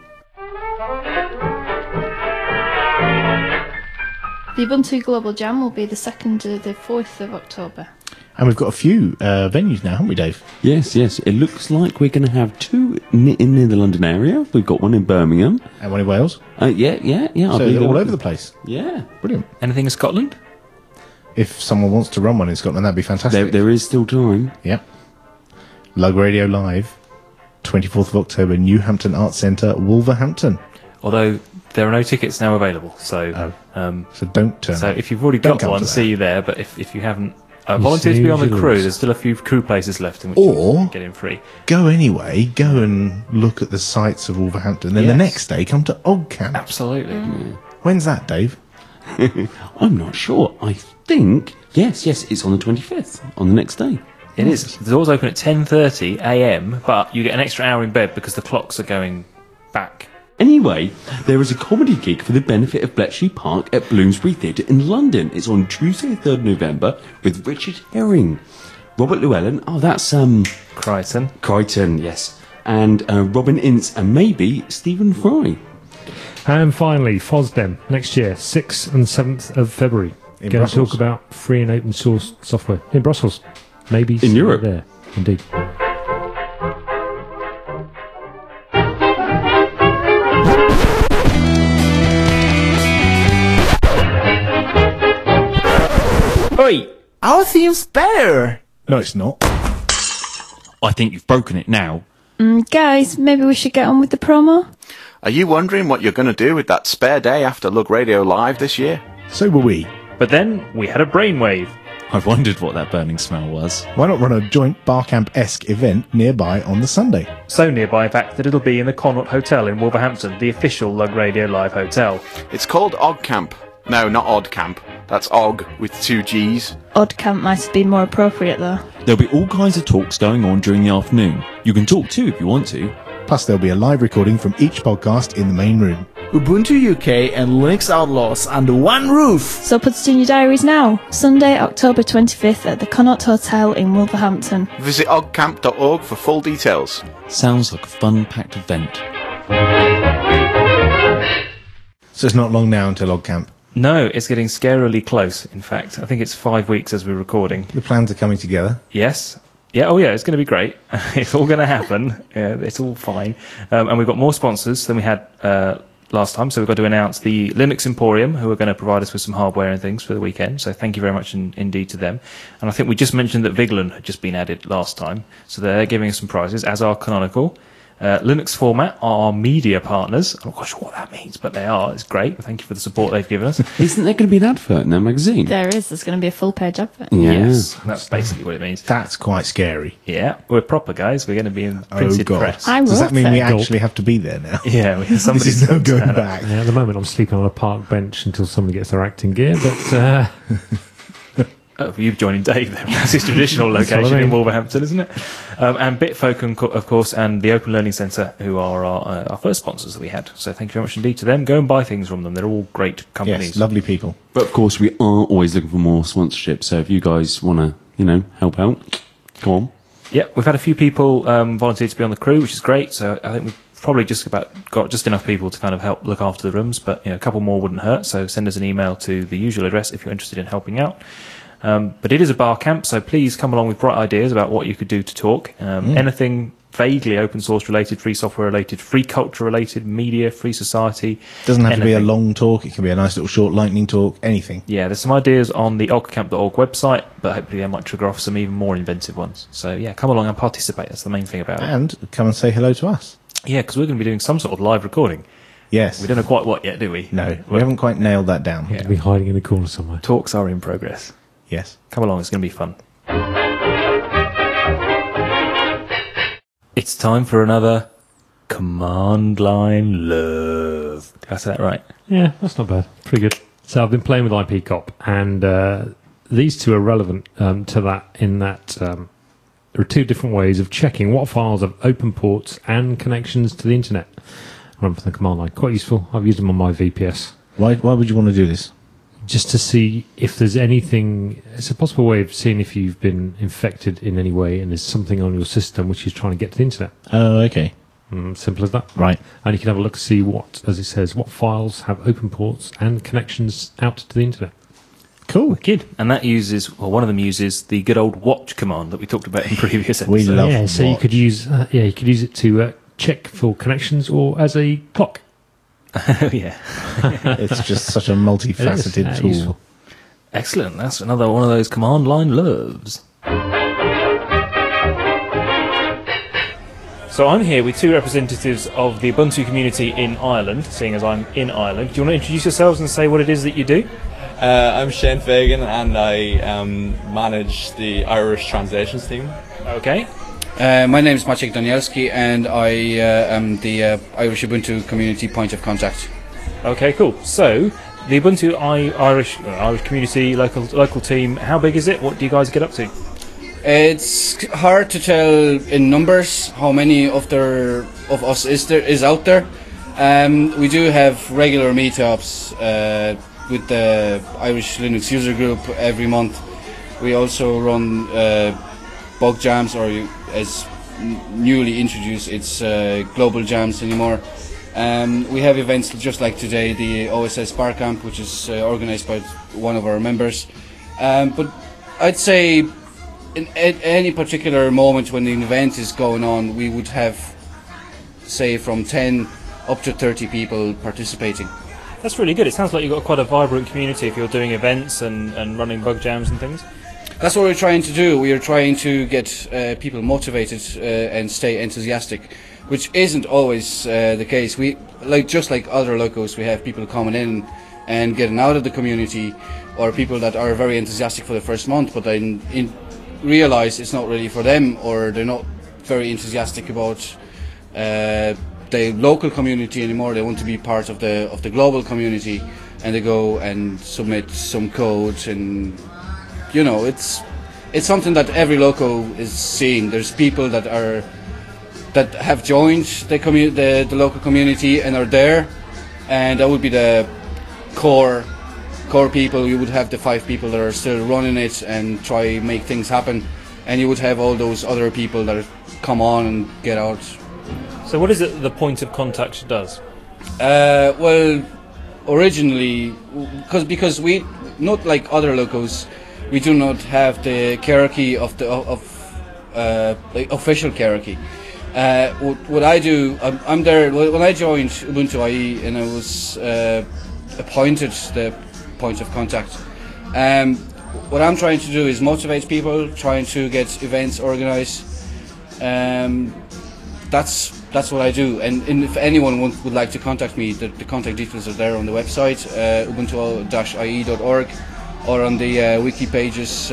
The Ubuntu Global Jam will be the 2nd to the 4th of October.
And we've got a few venues now, haven't we, Dave?
Yes. It looks like we're going to have two in the London area. We've got one in Birmingham.
And one in Wales.
Yeah.
So they're all over the place.
Yeah.
Brilliant.
Anything in Scotland?
If someone wants to run one in Scotland, that'd be fantastic.
There is still time.
Yep. Lug Radio Live, 24th of October, Newhampton Arts Centre, Wolverhampton.
Although there are no tickets now available, so
So don't turn
so
up.
if you've already
Don't
got
come
one,
to
see
that.
you there. But if you haven't volunteered to be on the
see
crew,
yours.
there's still a few crew places left in which
Or-
you can get in free.
Go anyway, go and look at the sights of Wolverhampton. Then the
Yes.
next day, come to Ogcamp.
Absolutely.
When's that, Dave?
I'm not sure. I think yes, it's on the 25th, on the next day.
It is. The doors open at 10:30 a.m., but you get an extra hour in bed because the clocks are going back.
Anyway, there is a comedy gig for the benefit of Bletchley Park at Bloomsbury Theatre in London. It's on Tuesday, 3rd November, with Richard Herring, Robert Llewellyn. Oh, that's
Crichton.
yes, and Robin Ince, and maybe Stephen Fry.
And finally, FOSDEM next year, 6th and 7th of February.
In
Going to
Brussels.
talk about free and open source software in Brussels. Maybe see you
Europe.
there. Indeed.
Oi! Our theme's better!
No, it's not.
I think you've broken it now.
Guys, maybe we should get on with the promo?
Are you wondering what you're going to do with that spare day after Lug Radio Live this year?
So were we.
But then we had a brainwave.
I wondered what that burning smell was.
Why not run a joint Barcamp-esque event nearby on the Sunday?
So nearby, in fact, that it'll be in the Connaught Hotel in Wolverhampton, the official Lug Radio Live hotel.
It's called Og Camp. No, not Odd Camp. That's Og with 2 G's.
Odd Camp might have been more appropriate, though.
There'll be all kinds of talks going on during the afternoon. You can talk too if you want to.
Plus, there'll be a live recording from each podcast in the main room.
Ubuntu UK and Linux Outlaws under one roof!
So put it in your diaries now. Sunday, October 25th at the Connaught Hotel in Wolverhampton.
Visit ogcamp.org for full details.
Sounds like a fun-packed event.
So it's not long now until Ogcamp.
No, it's getting scarily close, in fact. I think it's 5 weeks as we're recording.
The plans are coming together.
Yes. Yeah, oh yeah, it's going to be great. It's all going to happen. Yeah, it's all fine. And we've got more sponsors than we had last time, so we've got to announce the Linux Emporium, who are going to provide us with some hardware and things for the weekend. So thank you very much indeed to them. And I think we just mentioned that Vigeland had just been added last time, so they're giving us some prizes, as are Canonical. Linux Format are our media partners. I'm not quite sure what that means, but they are. It's great. Thank you for the support they've given us.
Isn't there going to be an advert in their magazine?
There's going to be a full page advert.
Yeah.
Yes, that's basically what it means.
That's quite scary.
Yeah, we're proper guys. We're going to be in printed
God.
press.
I
Does that
wrote
mean
it.
we actually have to be there now?
Yeah,
This
somebody's
is no going back.
Yeah, at the moment, I'm sleeping on a park bench until somebody gets their acting gear, but
Oh, you've joined Dave then. That's his traditional
That's what I
location in
mean.
Wolverhampton, isn't it? And Bitfolk, of course, and the Open Learning Centre, who are our first sponsors that we had. So thank you very much indeed to them. Go and buy things from them. They're all great companies.
Yes, lovely people.
But of course, we are always looking for more sponsorship. So if you guys want to, help out, come on.
Yeah, we've had a few people volunteer to be on the crew, which is great. So I think we've probably just about got just enough people to kind of help look after the rooms. But a couple more wouldn't hurt. So send us an email to the usual address if you're interested in helping out. But it is a bar camp, so please come along with bright ideas about what you could do to talk. Anything vaguely open source related, free software related, free culture related, media, free society.
Doesn't have to be a
anything.
long talk. It can be a nice little short lightning talk. Anything.
Yeah, there's some ideas on the ogcamp.org website, but hopefully they might trigger off some even more inventive ones. So yeah, come along and participate. That's the main thing about it.
And come and say hello to us.
Yeah, because we're going to be doing some sort of live recording.
Yes.
We don't know quite what yet, do we?
No, we haven't quite nailed that down.
Yeah.
to be hiding in a corner somewhere.
Talks are in progress.
Yes.
Come along, it's going to be fun. It's time for another Command Line Love. Did I say that right?
Yeah, that's not bad. Pretty good. So I've been playing with IPCOP, and these two are relevant to that in that there are two different ways of checking what files have open ports and connections to the internet. Run from the command line. Quite useful. I've used them on my VPS.
Why would you want to do this?
Just to see if there's anything. It's a possible way of seeing if you've been infected in any way and there's something on your system which is trying to get to the internet.
Oh, okay.
Simple as that.
Right.
And you can have a look to see what, as it says, what files have open ports and connections out to the internet.
Cool.
Kid, and that uses, well, one of them uses the good old watch command that we talked about in previous episodes.
We love
Yeah, so you could use it to check for connections or as a clock.
Oh, yeah.
It's just such a multifaceted tool.
Useful.
Excellent. That's another one of those command line loves. So I'm here with two representatives of the Ubuntu community in Ireland, seeing as I'm in Ireland. Do you want to introduce yourselves and say what it is that you do?
I'm Shane Fagan and I manage the Irish translations team.
Okay.
My name is Maciek Danielski and I am the Irish Ubuntu community point of contact.
Okay, cool. So, the Ubuntu Irish community local team, how big is it? What do you guys get up to?
It's hard to tell in numbers how many of us is out there. We do have regular meetups with the Irish Linux user group every month. We also run bug jams, or as newly introduced, it's global jams anymore. We have events just like today, the OSS Barcamp, which is organised by one of our members. But I'd say at any particular moment when the event is going on, we would have, say, from 10 up to 30 people participating.
That's really good. It sounds like you've got quite a vibrant community if you're doing events and running bug jams and things.
That's what we're trying to do. We are trying to get people motivated and stay enthusiastic, which isn't always the case. We just like other locos, we have people coming in and getting out of the community, or people that are very enthusiastic for the first month, but then realise it's not really for them, or they're not very enthusiastic about the local community anymore. They want to be part of the global community, and they go and submit some code, and you know, it's something that every loco is seeing. There's people that have joined the local community and are there, and that would be the core people. You would have the 5 people that are still running it and try make things happen, and you would have all those other people that come on and get out.
So what is it the point of contact does?
Well, originally, because we, not like other locos, we do not have the hierarchy of the official hierarchy. What I do, I'm there when I joined Ubuntu IE, and I was appointed the point of contact. What I'm trying to do is motivate people, trying to get events organised. That's what I do. And if anyone would like to contact me, the contact details are there on the website, ubuntu-ie.org, or on the wiki pages,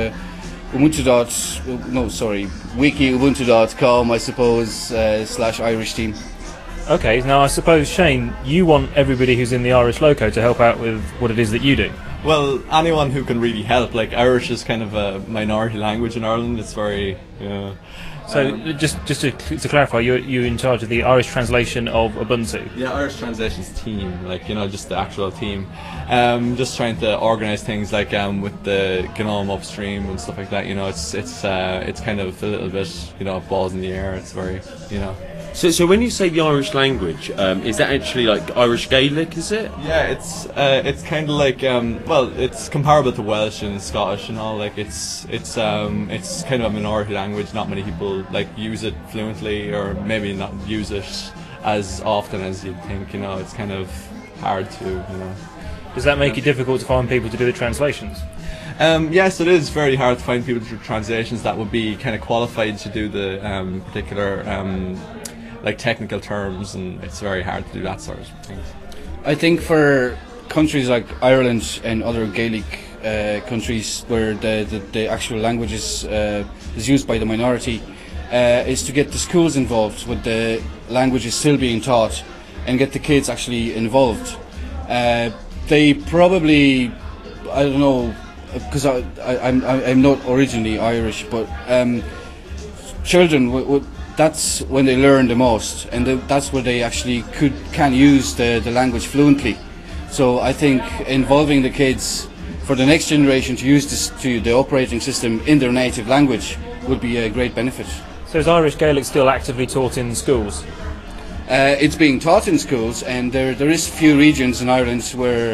wikiubuntu.com, I suppose, /Irish team.
Okay, now I suppose, Shane, you want everybody who's in the Irish loco to help out with what it is that you do.
Well, anyone who can really help. Like, Irish is kind of a minority language in Ireland. It's very,
So just to clarify, you're in charge of the Irish translation of Ubuntu.
Yeah, Irish translations team, just the actual team. Just trying to organise things like with the GNOME upstream and stuff like that. It's kind of a little bit balls in the air. It's very
So when you say the Irish language, is that actually like Irish Gaelic, is it?
Yeah, it's kind of like it's comparable to Welsh and Scottish and all. Like it's kind of a minority language. Not many people use it fluently, or maybe not use it as often as you'd think. It's kind of hard to.
Does that make it difficult to find people to do the translations?
Yes, it is very hard to find people to do translations that would be kind of qualified to do the particular technical terms, and it's very hard to do that sort of things.
I think for countries like Ireland and other Gaelic countries where the actual language is used by the minority, is to get the schools involved with the languages still being taught, and get the kids actually involved. They probably, I don't know, because I'm not originally Irish, but children that's when they learn the most, and that's where they actually can use the language fluently. So I think involving the kids for the next generation to use the operating system in their native language would be a great benefit.
So is Irish Gaelic still actively taught in schools?
It's being taught in schools, and there is few regions in Ireland where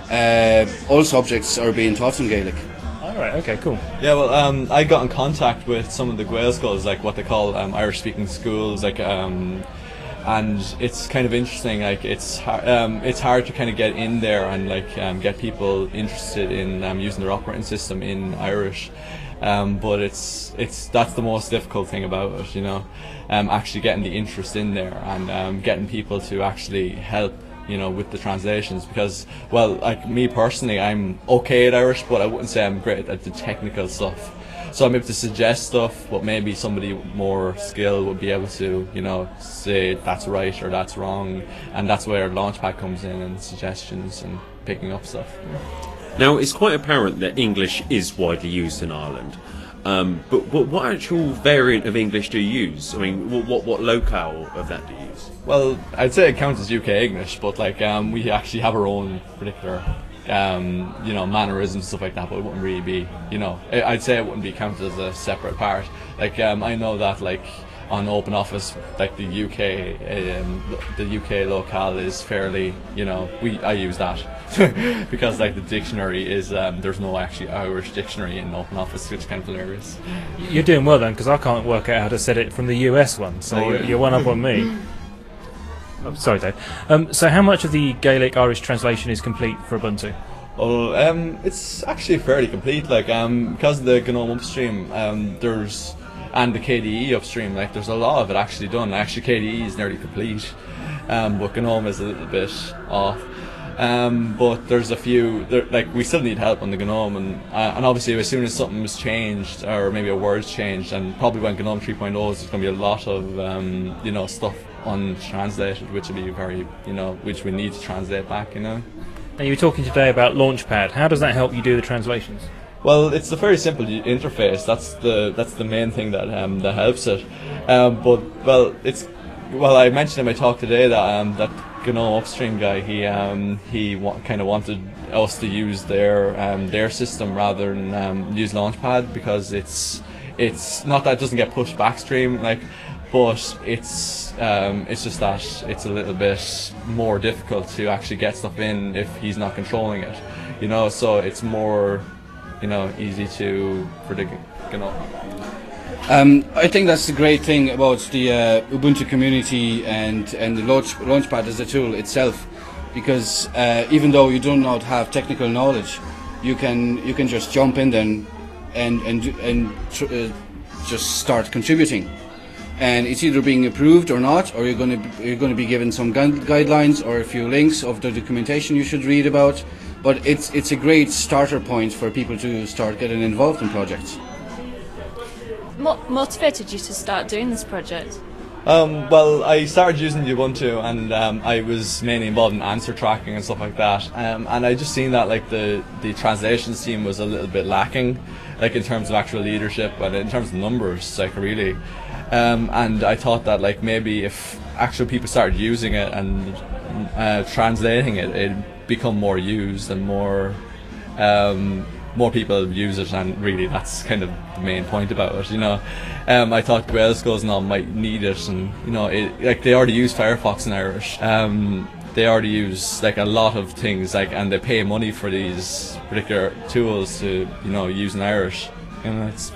all subjects are being taught in Gaelic.
Right, okay, cool.
Yeah, well, I got in contact with some of the Gael schools, like what they call Irish-speaking schools, like, and it's kind of interesting. Like, it's hard to kind of get in there and like get people interested in using their operating system in Irish, but that's the most difficult thing about it, you know, actually getting the interest in there and getting people to actually help, you know, with the translations, because, well, like me personally, I'm okay at Irish, but I wouldn't say I'm great at the technical stuff. So I'm able to suggest stuff, but maybe somebody more skilled would be able to, you know, say that's right or that's wrong, and that's where Launchpad comes in and suggestions and picking up stuff.
Now, it's quite apparent that English is widely used in Ireland. But what actual variant of English do you use? I mean, what locale of that do you use?
Well, I'd say it counts as UK English, but like we actually have our own particular, you know, mannerisms and stuff like that. But it wouldn't really be, you know, I'd say it wouldn't be counted as a separate part. Like I know that like on Open Office, like the UK locale is fairly, you know, I use that because like the dictionary is there's no actually Irish dictionary in Open Office, which is kind of hilarious.
You're doing well then, because I can't work out how to set it from the US one, so you're one up on me. Oh, sorry, Dave. So how much of the Gaelic Irish translation is complete for Ubuntu?
Well, it's actually fairly complete. Like because of the GNOME upstream, and the KDE upstream, like there's a lot of it actually done. Actually, KDE is nearly complete, but GNOME is a little bit off. But there's a few, like we still need help on the GNOME, and obviously as soon as something was changed, or maybe a word's changed, and probably when GNOME 3.0 is, there's going to be a lot of you know, stuff untranslated, which will be very, you know, which we need to translate back, you know.
Now you were talking today about Launchpad. How does that help you do the translations?
Well, it's a very simple interface. That's the main thing that that helps it. But I mentioned in my talk today that that GNOME upstream guy, he kind of wanted us to use their system rather than use Launchpad, because it's not that it doesn't get pushed backstream, like, but it's just that it's a little bit more difficult to actually get stuff in if he's not controlling it, you know. So it's more, you know, easy to predict, you know.
I think that's the great thing about the Ubuntu community and the Launchpad as a tool itself, because even though you do not have technical knowledge, you can just jump in then and just start contributing, and it's either being approved or not, or you're going to be given some guidelines or a few links of the documentation you should read about. But it's a great starter point for people to start getting involved in projects.
What motivated you to start doing this project?
Well, I started using the Ubuntu, and I was mainly involved in answer tracking and stuff like that. And I just seen that like the translations team was a little bit lacking, like in terms of actual leadership and in terms of numbers, like really. And I thought that like maybe if actual people started using it and translating it, it'd become more used and more people use it, and really that's kind of the main point about it, you know. I thought Gael schools and all might need it, and you know, like they already use Firefox in Irish. They already use like a lot of things, like, and they pay money for these particular tools to, you know, use in Irish. You know, it's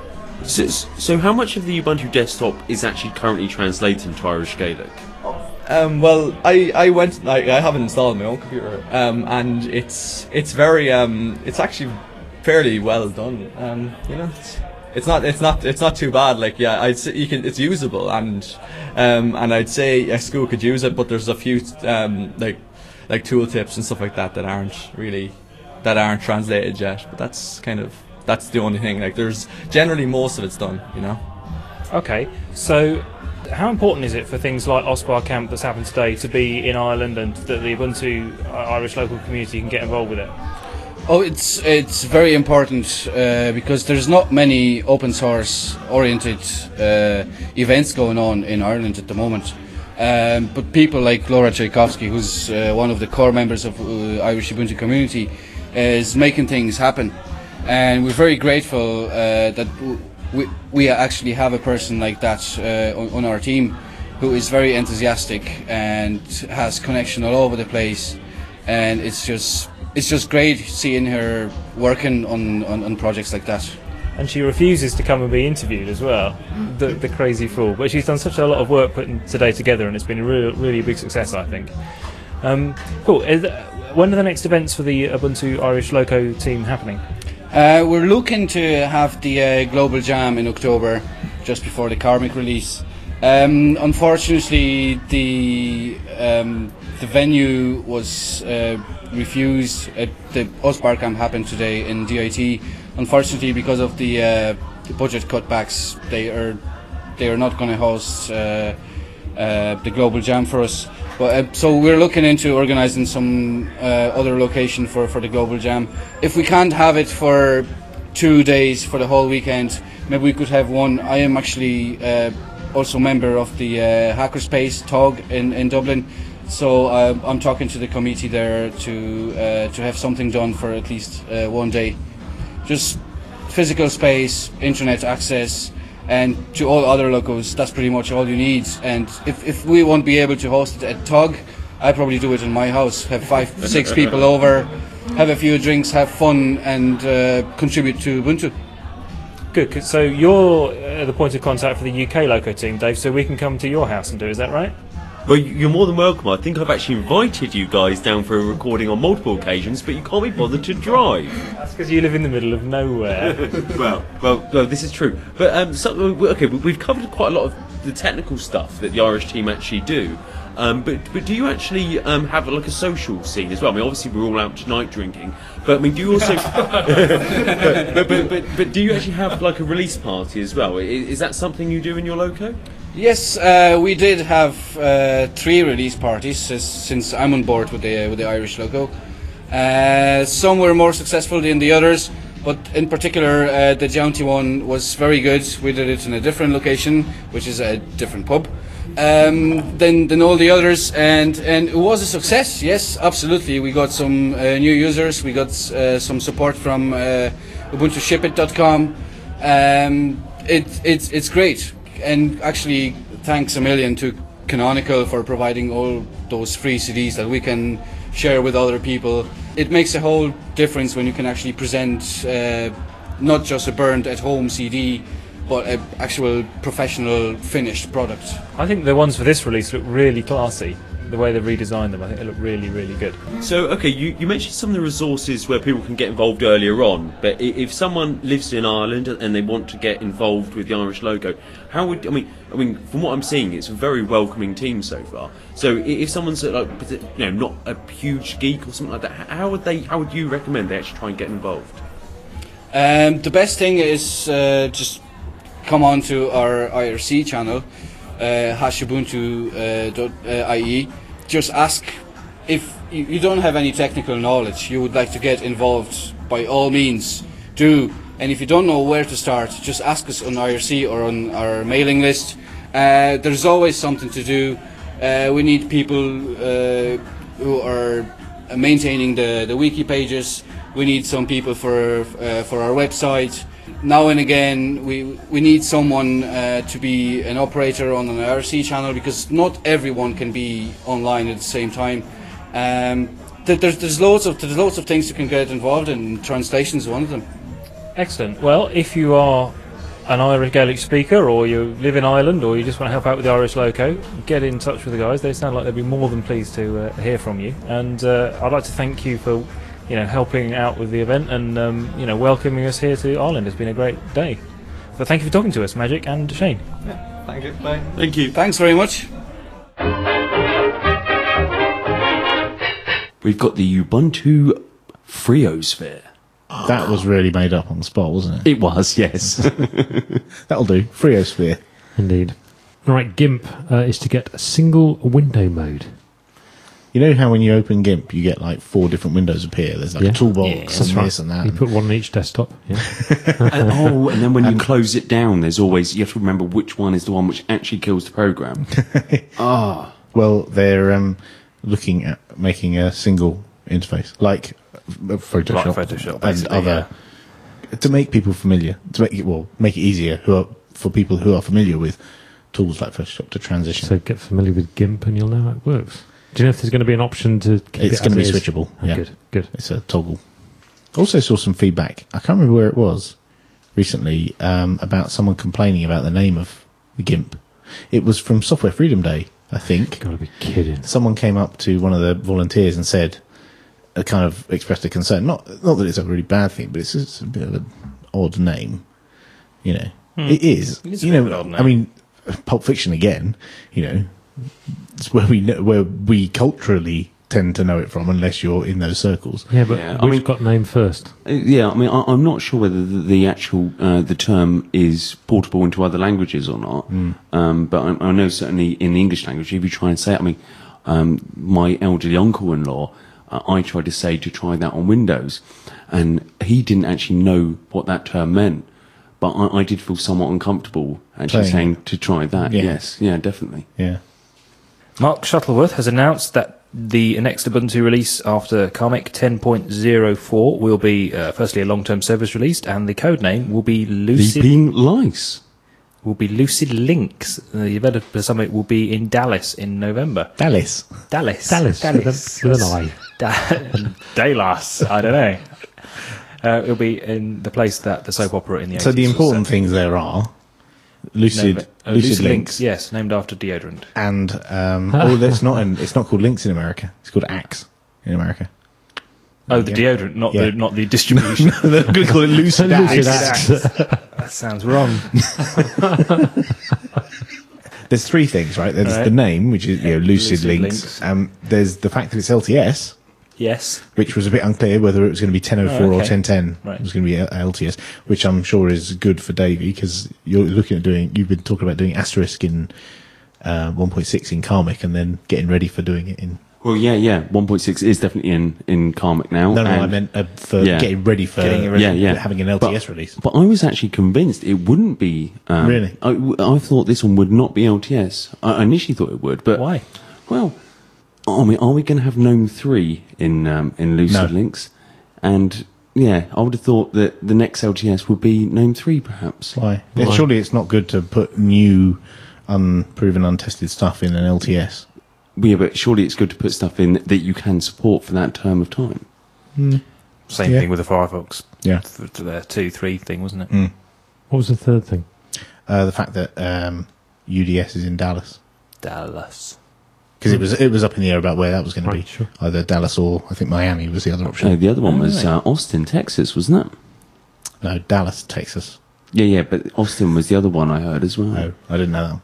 so how much of the Ubuntu desktop is actually currently translated into Irish Gaelic?
Well, I went. I have it installed on my own computer, and it's very. It's actually fairly well done. You know, it's not too bad. Like, yeah, I'd say it's usable, and I'd say a school could use it, but there's a few like tool tips and stuff like that that aren't translated yet. But that's the only thing. Like, there's generally most of it's done, you know.
Okay, so how important is it for things like OSPAR Camp that's happened today to be in Ireland, and that the Ubuntu Irish local community can get involved with it?
Oh, it's very important because there's not many open source oriented events going on in Ireland at the moment. But people like Laura Tchaikovsky, who's one of the core members of Irish Ubuntu community, is making things happen. And we're very grateful that we actually have a person like that on our team, who is very enthusiastic and has connection all over the place, and it's just it's just great seeing her working on projects like that.
And she refuses to come and be interviewed as well, the crazy fool. But she's done such a lot of work putting today together, and it's been a really big success, I think. Cool. When are the next events for the Ubuntu Irish Loco team happening?
We're looking to have the Global Jam in October, just before the Karmic release. Unfortunately, the venue was refused. The OSBAR camp happened today in DIT. Unfortunately, because of the budget cutbacks, they are not going to host the Global Jam for us. But so we're looking into organising some other location for the Global Jam. If we can't have it for 2 days for the whole weekend, maybe we could have one. I am actually also member of the Hackerspace TOG in Dublin, so I'm talking to the committee there to have something done for at least 1 day. Just physical space, internet access, and to all other locos, that's pretty much all you need. And if we won't be able to host it at TOG, I probably do it in my house, have 5-6 people over, have a few drinks, have fun, and contribute to Ubuntu.
Good. So you're the point of contact for the UK Loco team, Dave, so we can come to your house and do it, is that right?
Well, you're more than welcome. I think I've actually invited you guys down for a recording on multiple occasions, but you can't be bothered to drive.
That's because you live in the middle of nowhere.
well, this is true. But okay, we've covered quite a lot of the technical stuff that the Irish team actually do. But do you actually have like a social scene as well? I mean, obviously we're all out tonight drinking, but I mean, do you also? but do you actually have like a release party as well? Is that something you do in your loco?
Yes, we did have 3 release parties since I'm on board with the Irish Loco. Some were more successful than the others, but in particular the Jaunty one was very good. We did it in a different location, which is a different pub, than all the others, and it was a success. Yes, absolutely. We got some new users. We got some support from UbuntuShipIt.com. It's great. And actually, thanks a million to Canonical for providing all those free CDs that we can share with other people. It makes a whole difference when you can actually present not just a burned at-home CD, but an actual professional finished product.
I think the ones for this release look really classy. The way they've redesigned them, I think they look really good.
So, okay, you mentioned some of the resources where people can get involved earlier on, but if someone lives in Ireland and they want to get involved with the Irish Loco, how would I mean, from what I'm seeing, it's a very welcoming team so far. So, if someone's like, not a huge geek or something like that, how would you recommend they actually try and get involved?
The best thing is just come on to our IRC channel. Hasubuntu.ie. Just ask if you don't have any technical knowledge, you would like to get involved, by all means do. And if you don't know where to start, just ask us on IRC or on our mailing list. There's always something to do. We need people who are maintaining the wiki pages. We need some people for our website. Now and again, we need someone to be an operator on an IRC channel, because not everyone can be online at the same time. There's loads of things you can get involved in. Translation is one of them.
Excellent. Well, if you are an Irish Gaelic speaker, or you live in Ireland, or you just want to help out with the Irish Loco, get in touch with the guys. They sound like they'd be more than pleased to hear from you. And I'd like to thank you for helping out with the event and welcoming us here to Ireland. It's been a great day. So thank you for talking to us, Magic and Shane.
Yeah, thank you. Bye.
Thank you.
Thanks very much.
We've got the Ubuntu Freosphere.
That was really made up on the spot, wasn't it?
It was, yes.
That'll do. Freosphere.
Indeed. All right, GIMP is to get a single window mode.
You know how when you open GIMP, you get like 4 different windows appear? There's like a toolbox and this and that.
You put one on each desktop. Yeah.
and then when you close it down, there's always, you have to remember which one is the one which actually kills the program.
Well, they're looking at making a single interface, like Photoshop, and other, to make people familiar, make it easier for people who are familiar with tools like Photoshop to transition.
So get familiar with GIMP and you'll know how it works. Do you know if there's going to be an option to keep
It's
it
going to be
as is?
switchable.
Oh,
Yeah.
Good.
It's a toggle. Also saw some feedback. I can't remember where it was recently about someone complaining about the name of the GIMP. It was from Software Freedom Day, I think.
Got to be kidding.
Someone came up to one of the volunteers and said, kind of expressed a concern. Not that it's a really bad thing, but it's just a bit of an odd name. You know, it is.
It is a bit of an odd name.
I mean, Pulp Fiction again. You know, it's where we culturally tend to know it from, unless you're in those circles.
Yeah, but which got named first?
Yeah, I mean, I'm not sure whether the actual the term is portable into other languages or not. But I know certainly in the English language, if you try and say it, I mean, my elderly uncle-in-law, I tried to try that on Windows, and he didn't actually know what that term meant. But I did feel somewhat uncomfortable actually saying to try that.
Yeah.
Yes, yeah, definitely.
Yeah.
Mark Shuttleworth has announced that the next Ubuntu release after Karmic 10.04 will be firstly a long-term service released, and the code name will be Lucid.
Leaping Lice.
Will be Lucid Links. The developer summit will be in Dallas in November.
Dallas.
Dallas. With an I.
Dallas. I don't know. It'll be in the place that the soap opera in the 80s.
So the
was
important
set.
things there are Lucid Links,
yes, named after deodorant.
and it's not called Links in America. It's called Axe in America.
Oh, the deodorant,
Yeah.
not the distribution.
They're going to call it Lucid
Lucid
Axe.
That sounds wrong.
There's three things, right? There's
Right.
the name, which is Lucid
Lucid
Links. There's the fact that it's LTS,
Yes.
which was a bit unclear whether it was going to be 10.04 or
okay.
10.10.
Right.
It was going to be LTS, which I'm sure is good for Davey, because you're looking at you've been talking about doing Asterisk in 1.6 in Karmic and then getting ready for doing it in...
Well, yeah. 1.6 is definitely in Karmic now.
No,
and
I meant for getting ready for having an LTS release.
But I was actually convinced it wouldn't be.
Really?
I thought this one would not be LTS. I initially thought it would, but
Why?
Well, I mean, are we going to have GNOME 3 in Lucid
No.
Links? And yeah, I would have thought that the next LTS would be GNOME 3, perhaps.
Why? Surely it's not good to put new, unproven, untested stuff in an LTS.
Yeah, but surely it's good to put stuff in that you can support for that term of time.
Same
Yeah.
thing with the Firefox.
Yeah.
To their 2.3 thing, wasn't it?
What was the third thing?
The fact that UDS is in Dallas.
Dallas.
Because it was up in the air about where that was going to
Right,
be.
sure.
Either Dallas or, I think, Miami was the other option.
The other one was Austin, Texas, wasn't it?
No, Dallas, Texas.
Yeah, but Austin was the other one I heard as well.
No, I didn't know that.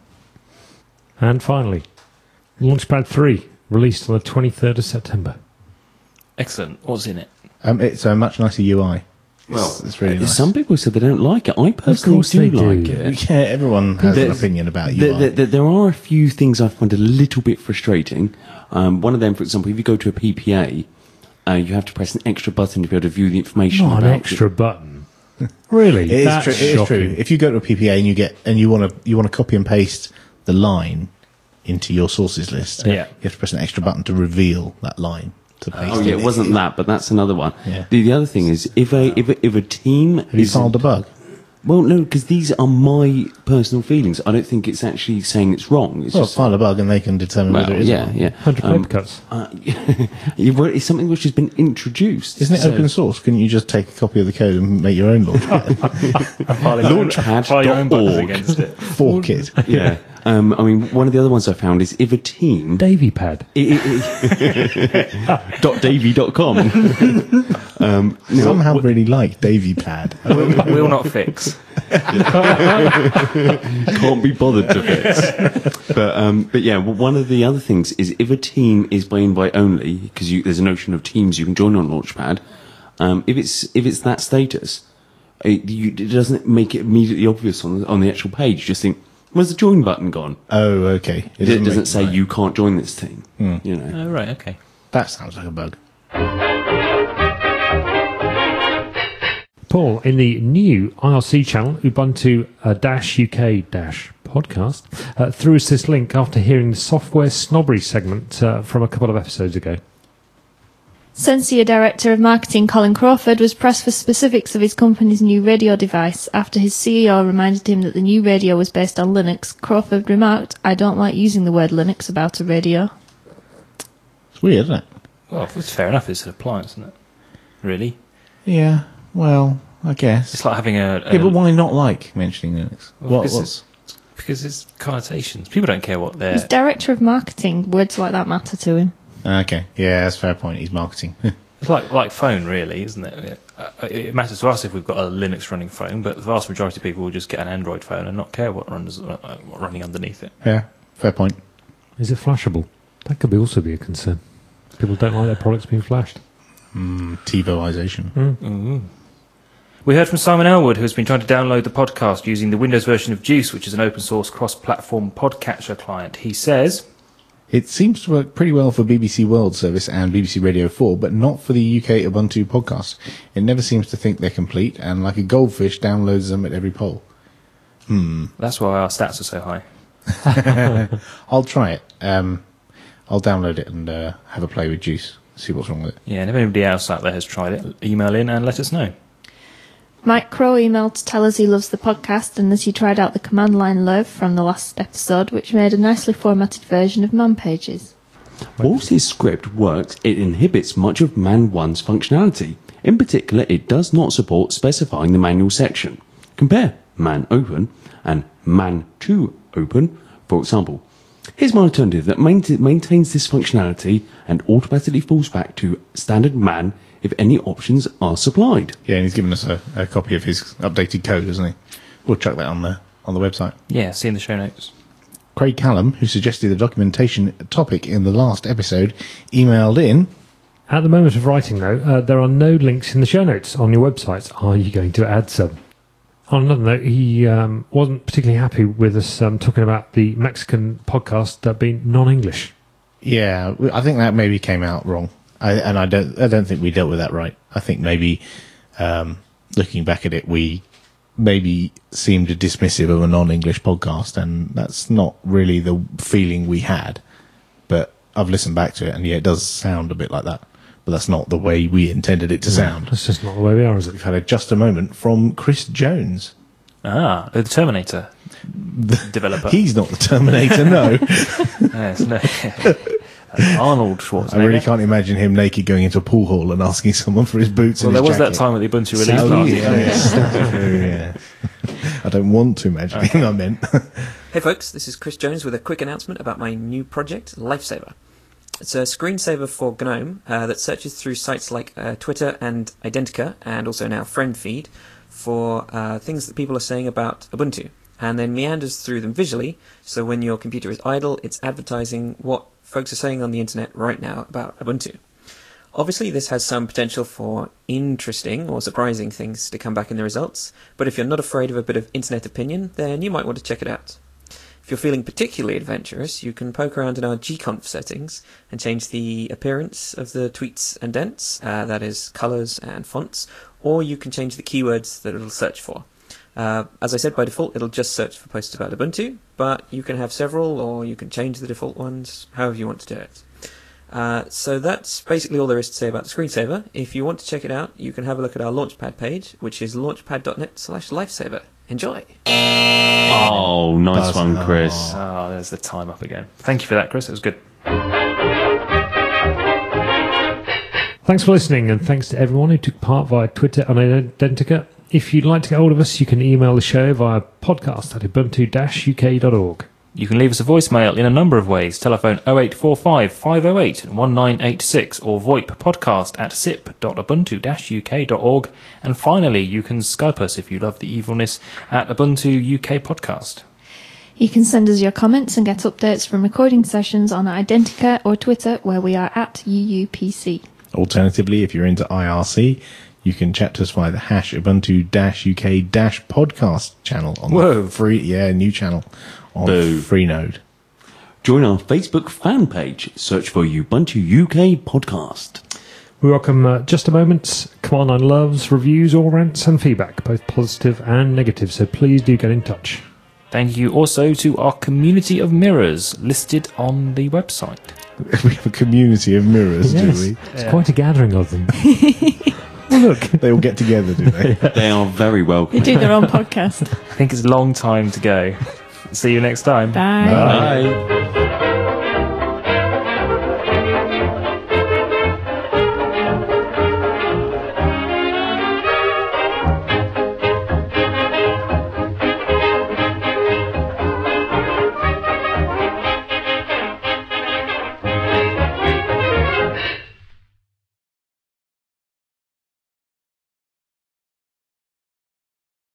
And finally, Launchpad 3, released on the 23rd of September.
Excellent. What's in it?
It's a much nicer UI.
Well,
it's really nice.
Some people said they don't like it. I personally
course they do.
like it.
Yeah, everyone has an
There's-
opinion about UI.
There are a few things I find a little bit frustrating. One of them, for example, if you go to a PPA, you have to press an extra button to be able to view the information.
Not an
about
extra button. Really?
It is
That's
true. It is
shocking.
true. If you go to a PPA and you want to copy and paste the line into your sources list,
Yeah.
you have to press an extra button to reveal that line to paste.
Oh yeah, it wasn't that, but that's another one.
Yeah.
The other thing is if a team
Have you filed a bug?
Well, no, because these are my personal feelings. I don't think it's actually saying it's wrong. It's
Well,
just
file a bug and they can determine whether it is. or not.
yeah.
100 paper cuts.
It's something which has been introduced.
Isn't it
So-
open source? Couldn't you just take a copy of the code and make your own launchpad?
File your own buttons
Launchpad.org.
against it.
Fork it.
Yeah. I mean, one of the other ones I found is if a team
DavyPad.
.davy.com.
Somehow really like DavyPad.
Will not fix.
Can't be bothered to fix. But yeah, one of the other things is if a team is by invite only, because there's a notion of teams you can join on Launchpad. If it's that status, it doesn't make it immediately obvious on the actual page. You just think, where's the join button gone?
Oh, okay.
It doesn't say you can't join this team. You know.
Oh, right, okay.
That sounds like a bug.
Paul, in the new IRC channel, Ubuntu UK podcast, threw us this link after hearing the software snobbery segment from a couple of episodes ago.
Sensia Director of Marketing Colin Crawford was pressed for specifics of his company's new radio device. After his CEO reminded him that the new radio was based on Linux, Crawford remarked, "I don't like using the word Linux about a radio."
It's weird, isn't it?
Well, it's fair enough. It's an appliance, isn't it? Really?
Yeah. Well, I guess.
It's like having a
Yeah, but why not like mentioning Linux?
Well, because it's connotations. People don't care what they're...
He's director of marketing. Words like that matter to him.
Okay. Yeah, that's a fair point. He's marketing.
It's like phone, really, isn't it? It matters to us if we've got a Linux running phone, but the vast majority of people will just get an Android phone and not care what runs running underneath it.
Yeah, fair point.
Is it flashable? That could also be a concern. People don't like their products being flashed.
TiVoization.
We heard from Simon Elwood, who has been trying to download the podcast using the Windows version of Juice, which is an open source cross-platform podcatcher client. He says...
It seems to work pretty well for BBC World Service and BBC Radio 4, but not for the UK Ubuntu podcast. It never seems to think they're complete, and like a goldfish, downloads them at every poll.
That's why our stats are so high.
I'll try it. I'll download it and have a play with Juice, see what's wrong with it.
Yeah, and if anybody else out there has tried it, email in and let us know.
Mike Crow emailed to tell us he loves the podcast and that he tried out the command line love from the last episode, which made a nicely formatted version of man pages.
Whilst his script works, it inhibits much of Man 1's functionality. In particular, it does not support specifying the manual section. Compare Man Open and Man 2 Open, for example. Here's my alternative that maintains this functionality and automatically falls back to standard Man if any options are supplied.
Yeah, and he's given us a copy of his updated code, hasn't he? We'll chuck that on the website.
Yeah, see in the show notes.
Craig Callum, who suggested the documentation topic in the last episode, emailed in...
At the moment of writing, though, there are no links in the show notes on your website. Are you going to add some? On another note, he wasn't particularly happy with us talking about the Mexican podcast being non-English.
Yeah, I think that maybe came out wrong. I don't think we dealt with that right. I think maybe looking back at it, we maybe seemed dismissive of a non-English podcast, and that's not really the feeling we had. But I've listened back to it, and yeah, it does sound a bit like that. But that's not the way we intended it to sound.
That's just not the way we are, is it?
We've had just a moment from Chris Jones.
Ah, the Terminator developer.
He's not the Terminator, no.
Yes, no. Arnold Schwarzenegger.
I really can't imagine him naked going into a pool hall and asking someone for his boots and his
there was
jacket.
that time at the Ubuntu release last year.
I don't want to imagine him, I meant.
Hey folks, this is Chris Jones with a quick announcement about my new project, Lifesaver. It's a screensaver for GNOME that searches through sites like Twitter and Identica, and also now FriendFeed, for things that people are saying about Ubuntu, and then meanders through them visually, so when your computer is idle, it's advertising what folks are saying on the internet right now about Ubuntu. Obviously, this has some potential for interesting or surprising things to come back in the results, but if you're not afraid of a bit of internet opinion, then you might want to check it out. If you're feeling particularly adventurous, you can poke around in our gconf settings and change the appearance of the tweets and dents, that is, colours and fonts, or you can change the keywords that it'll search for. As I said, by default, it'll just search for posts about Ubuntu, but you can have several, or you can change the default ones, however you want to do it. So that's basically all there is to say about the screensaver. If you want to check it out, you can have a look at our Launchpad page, which is launchpad.net/lifesaver. Enjoy!
Oh, nice one, Chris.
Oh, there's the time up again. Thank you for that, Chris. It was good.
Thanks for listening, and thanks to everyone who took part via Twitter and Identica. If you'd like to get hold of us, you can email the show via podcast@ubuntu-uk.org.
You can leave us a voicemail in a number of ways. Telephone 0845 508 1986 or VoIP podcast@sip.ubuntu-uk.org. And finally, you can Skype us if you love the evilness at Ubuntu UK Podcast.
You can send us your comments and get updates from recording sessions on Identica or Twitter, where we are at UUPC.
Alternatively, if you're into IRC, you can chat to us via the #Ubuntu-UK-podcast channel on the free, new channel on Freenode.
Join our Facebook fan page. Search for Ubuntu UK Podcast.
We welcome just a moment's Command Line loves, reviews, or rants and feedback, both positive and negative, so please do get in touch.
Thank you also to our community of mirrors listed on the website.
We have a community of mirrors,
Yes.
do we?
It's quite a gathering of them.
Look, they all get together, do they?
They are very welcome.
They do their own podcast.
I think it's a long time to go. See you next time.
Bye.
Bye.